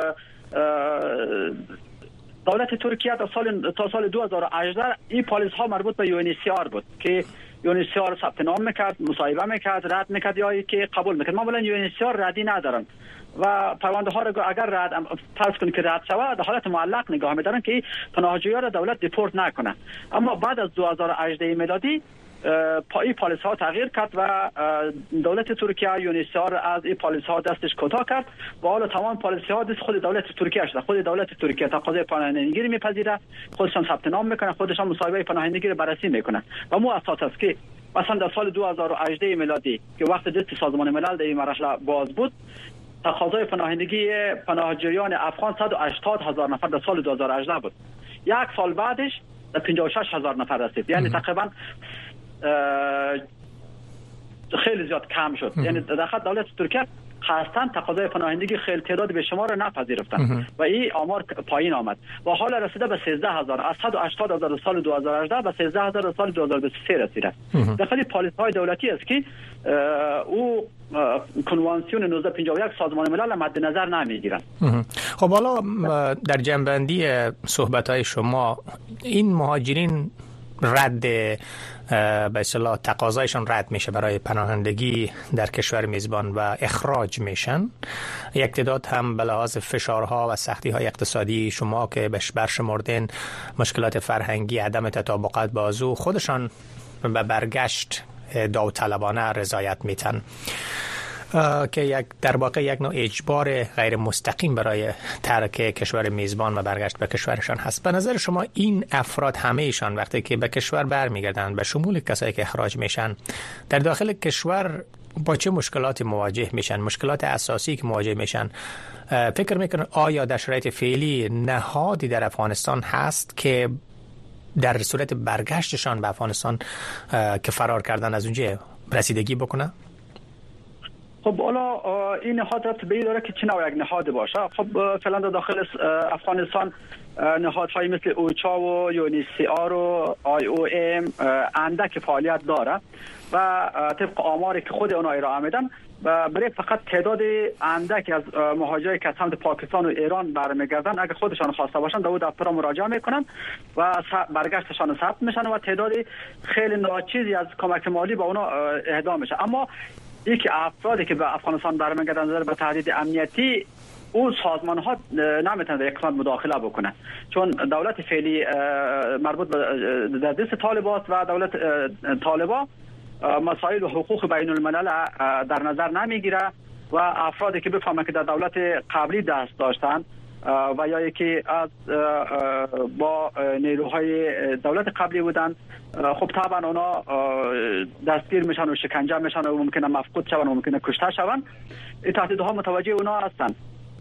دولت ترکیه تا سال تا سال دو هزار و هجده این پالیسی ها مربوط به یو ان اس آر بود که یو ان اس آر ثبت نام میکرد، مصاحبه میکرد، رد میکرد یا که قبول میکرد. معمولا یو ان اس آر ردی ندارن و پرونده ها را اگر رد فرض کنید که رد شود در حالت معلق نگاه میدارن که پناهجویان را دولت دیپورت نکنه. اما بعد از دو هزار و هجده میلادی این پالیسی ها تغییر کرد و دولت ترکیه یو ان اس آر از این پالیسی ها دستش کوتاه کرد و حالا تمام پالیسی ها دست خود دولت ترکیه شده. خود دولت ترکیه تقاضای پناهندگی میپذیره، خودشان ثبت نام میکنه، خودشان مصاحبه پناهندگی رو بررسی میکنه و مو اساس است که مثلا در سال دو هزار و هجده میلادی که وقت دست سازمان ملل در این مرحله باز بود، تقاضای پناهندگی پناهجویان افغان صد و هشتاد هزار نفر در سال دو هزار و هجده بود. یک سال بعدش در پنجاه و شش هزار نفر رسید، یعنی تقریبا خیلی زیاد کم شد. یعنی در خط دولت ترکیه خواستن تقاضای پناهندگی خیلی تعداد به شمار را نپذیرفتن و این آمار پایین آمد و حالا رسیده به سیزده هزار، از صد و هشتاد هزار سال دو هزار و هجده به سیزده هزار سال دو هزار و بیست و سه رسیده. داخل پالیسی های دولتی است که او کنوانسیون نوزده پنجاه و یک سازمان ملل مد نظر نمیگیرن. خب حالا در جنبندی صحبت های شما، این مهاجرین رد به اصطلاح تقاضایشون رد میشه برای پناهندگی در کشور میزبان و اخراج میشن، یک تعداد هم به لحاظ فشارها و سختی‌های اقتصادی شما که بهش برشمردین، مشکلات فرهنگی، عدم تطابقات با او، خودشان به برگشت داوطلبانه رضایت میتن. که یک در واقع یک نوع اجبار غیر مستقیم برای ترک کشور میزبان و برگشت به کشورشان هست. به نظر شما این افراد همه ایشان وقتی که به کشور برمیگردند به شمول کسایی که اخراج میشن در داخل کشور با چه مشکلاتی مواجه میشن؟ مشکلات اساسی که مواجه میشن فکر میکنن آیا در شرایط فعلی نهادی در افغانستان هست که در صورت برگشتشان به افغانستان که فرار کردن از اونجا رسیدگی بکنه؟ خب حالا این نهاد ربط به این داره که چه نوع یک نهاد باشه. خب فعلا در داخل افغانستان نهادهایی مثل اوچا و یونیسی آر و آی او ام اندک فعالیت داره و طبق آماری که خود اونها ارائه میدن برای فقط تعداد اندک از مهاجرایی که از سمت پاکستان و ایران برمیگردن اگه خودشان خواسته باشن در اون دفتر مراجعه میکنن و برگشتشان ثبت میشن و تعداد خیلی ناچیزی از کمک مالی به اونا اهدا میشه. اما یکی افرادی که به افغانستان برمیگردن در به تهدید امنیتی اون سازمان ها نمیتونن در اقتصاد مداخله بکنن چون دولت فعلی مربوط به در دست طالبات و دولت طالبا مسائل و حقوق بین الملل در نظر نمیگیره و افرادی که بفهمن که در دولت قبلی دست داشتن و یا یکی از با نیروهای دولت قبلی بودن خب طبعا اونا دستگیر میشن و شکنجه میشن و ممکنه مفقود شون و ممکنه کشته شون. این تهدیدها متوجه اونا هستن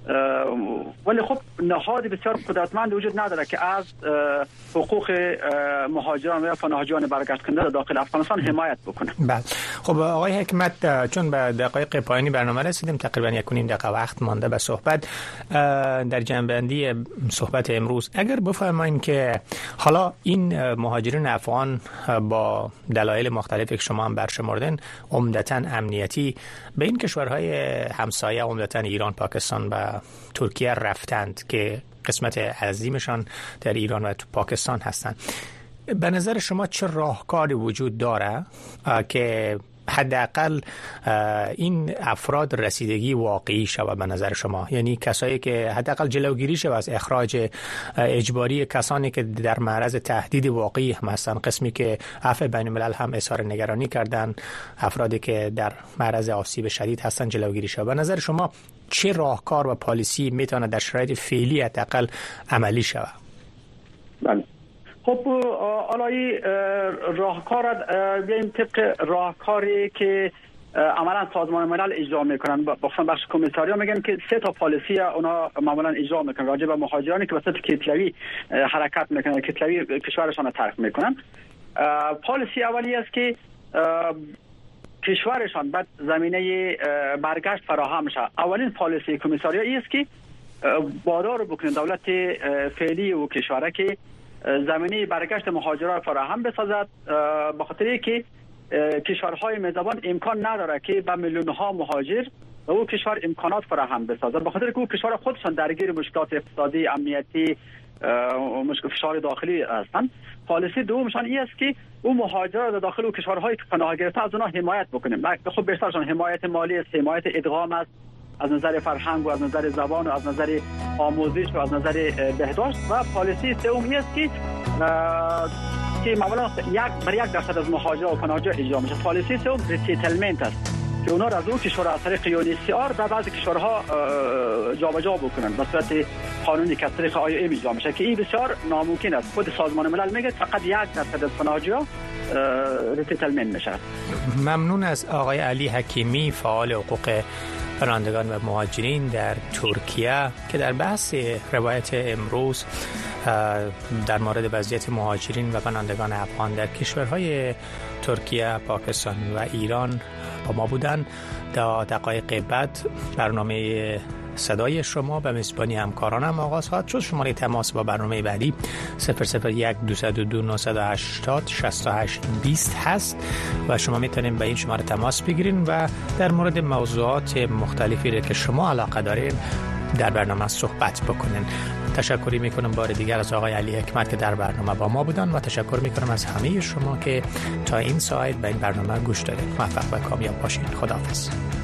ولی خب نهاد بسیار قدرتمند وجود نداره که از حقوق مهاجران و پناهجویان برگشت کننده داخل افغانستان حمایت بکنه. بله خب آقای حکمت چون به دقایق پایانی برنامه رسیدیم تقریبا یک و نیم دقیقه وقت مانده به صحبت در جنبندی صحبت امروز اگر بفرمایین که حالا این مهاجرین افغان با دلایل مختلفی که شما هم برشمردین عمدتاً امنیتی به این کشورهای همسایه عمدتاً ایران پاکستان و ترکیه رفتند که قسمت عظیمشان در ایران و پاکستان هستند. به نظر شما چه راهکاری وجود داره که حداقل این افراد رسیدگی واقعی شود به نظر شما؟ یعنی کسایی که حداقل جلوگیری شود از اخراج اجباری کسانی که در معرض تهدید واقعی هم هستن، قسمی که عفو بین الملل هم اظهار نگرانی کردن، افرادی که در معرض آسیب شدید هستن جلوگیری شود. به نظر شما چه راهکار و پالیسی میتونه در شرایط فعلی حداقل عملی شود؟ بله خب الهی راهکار بیایم طبق راهکاری که عملا سازمان ملل اجرا میکنن. بخصوصا بخش کمیساریا میگن که سه تا پالیسی اونا معمولا اجرا میکنن راجع به مهاجرانی که وسط کتلوی حرکت میکنن، کتلوی کشورشان رو ترک میکنن. پالیسی اولی است که کشورشان بعد زمینه برگشت فراهم شه. اولین پالیسی کمیساریا این است که وادار بکنه دولت فعلی و کشوره که زمینه برگشت مهاجران فراهم بسازد، به خاطر اینکه کشورهای میزبان امکان نداره که به میلیون ها مهاجر و او کشور امکانات فراهم بسازد، به خاطر اینکه او کشور خودشان درگیر مشکلات اقتصادی، امنیتی، مشکل فشار داخلی هستند. پالیسی دومشان این است که او مهاجران در داخل او کشورهایی که پناه گرفته از اونها حمایت بکنیم. خب بیشترشان حمایت مالی است، حمایت ادغام است، از نظر فرهنگ و از نظر زبان و از نظر آموزش و از نظر بهداشت. و پالیسی سومی است که که معمولا یک بر یک درصد از مهاجران و پناهجویان اجرا میشه. پالیسی سوم ریسیتلمنت است که اونا را از اون کشور از طریق یونیسی آر در بعضی کشورها جابجا بکنن به صورت قانونی که از طریق آی او ام اجرا میشه که این بسیار ناممکن است. خود سازمان ملل میگه فقط یک درصد از پناهجویان ریسیتلمنت میشه. ممنون از آقای علی حکیمی فعال حقوق پناهندگان و مهاجرین در ترکیه که در بحث روایت امروز در مورد وضعیت مهاجرین و پناهندگان افغان در کشورهای ترکیه، پاکستان و ایران با ما بودن. در دقایق بعد برنامه صدای شما به میزبانی همکارانم آغاز خواهد شد. شماره تماس با برنامه بعدی صفر صفر یک دو دو دو نه هشت صفر شش هشت بیست هست و شما میتونید به این شماره تماس بگیرین و در مورد موضوعات مختلفی که شما علاقه دارین در برنامه صحبت بکنین. تشکری میکنم بار دیگر از آقای علی حکمت که در برنامه با ما بودن و تشکر میکنم از همه شما که تا این ساعت به این برنامه گوش دادید. موفق و کامیاب باشین. خداحافظ.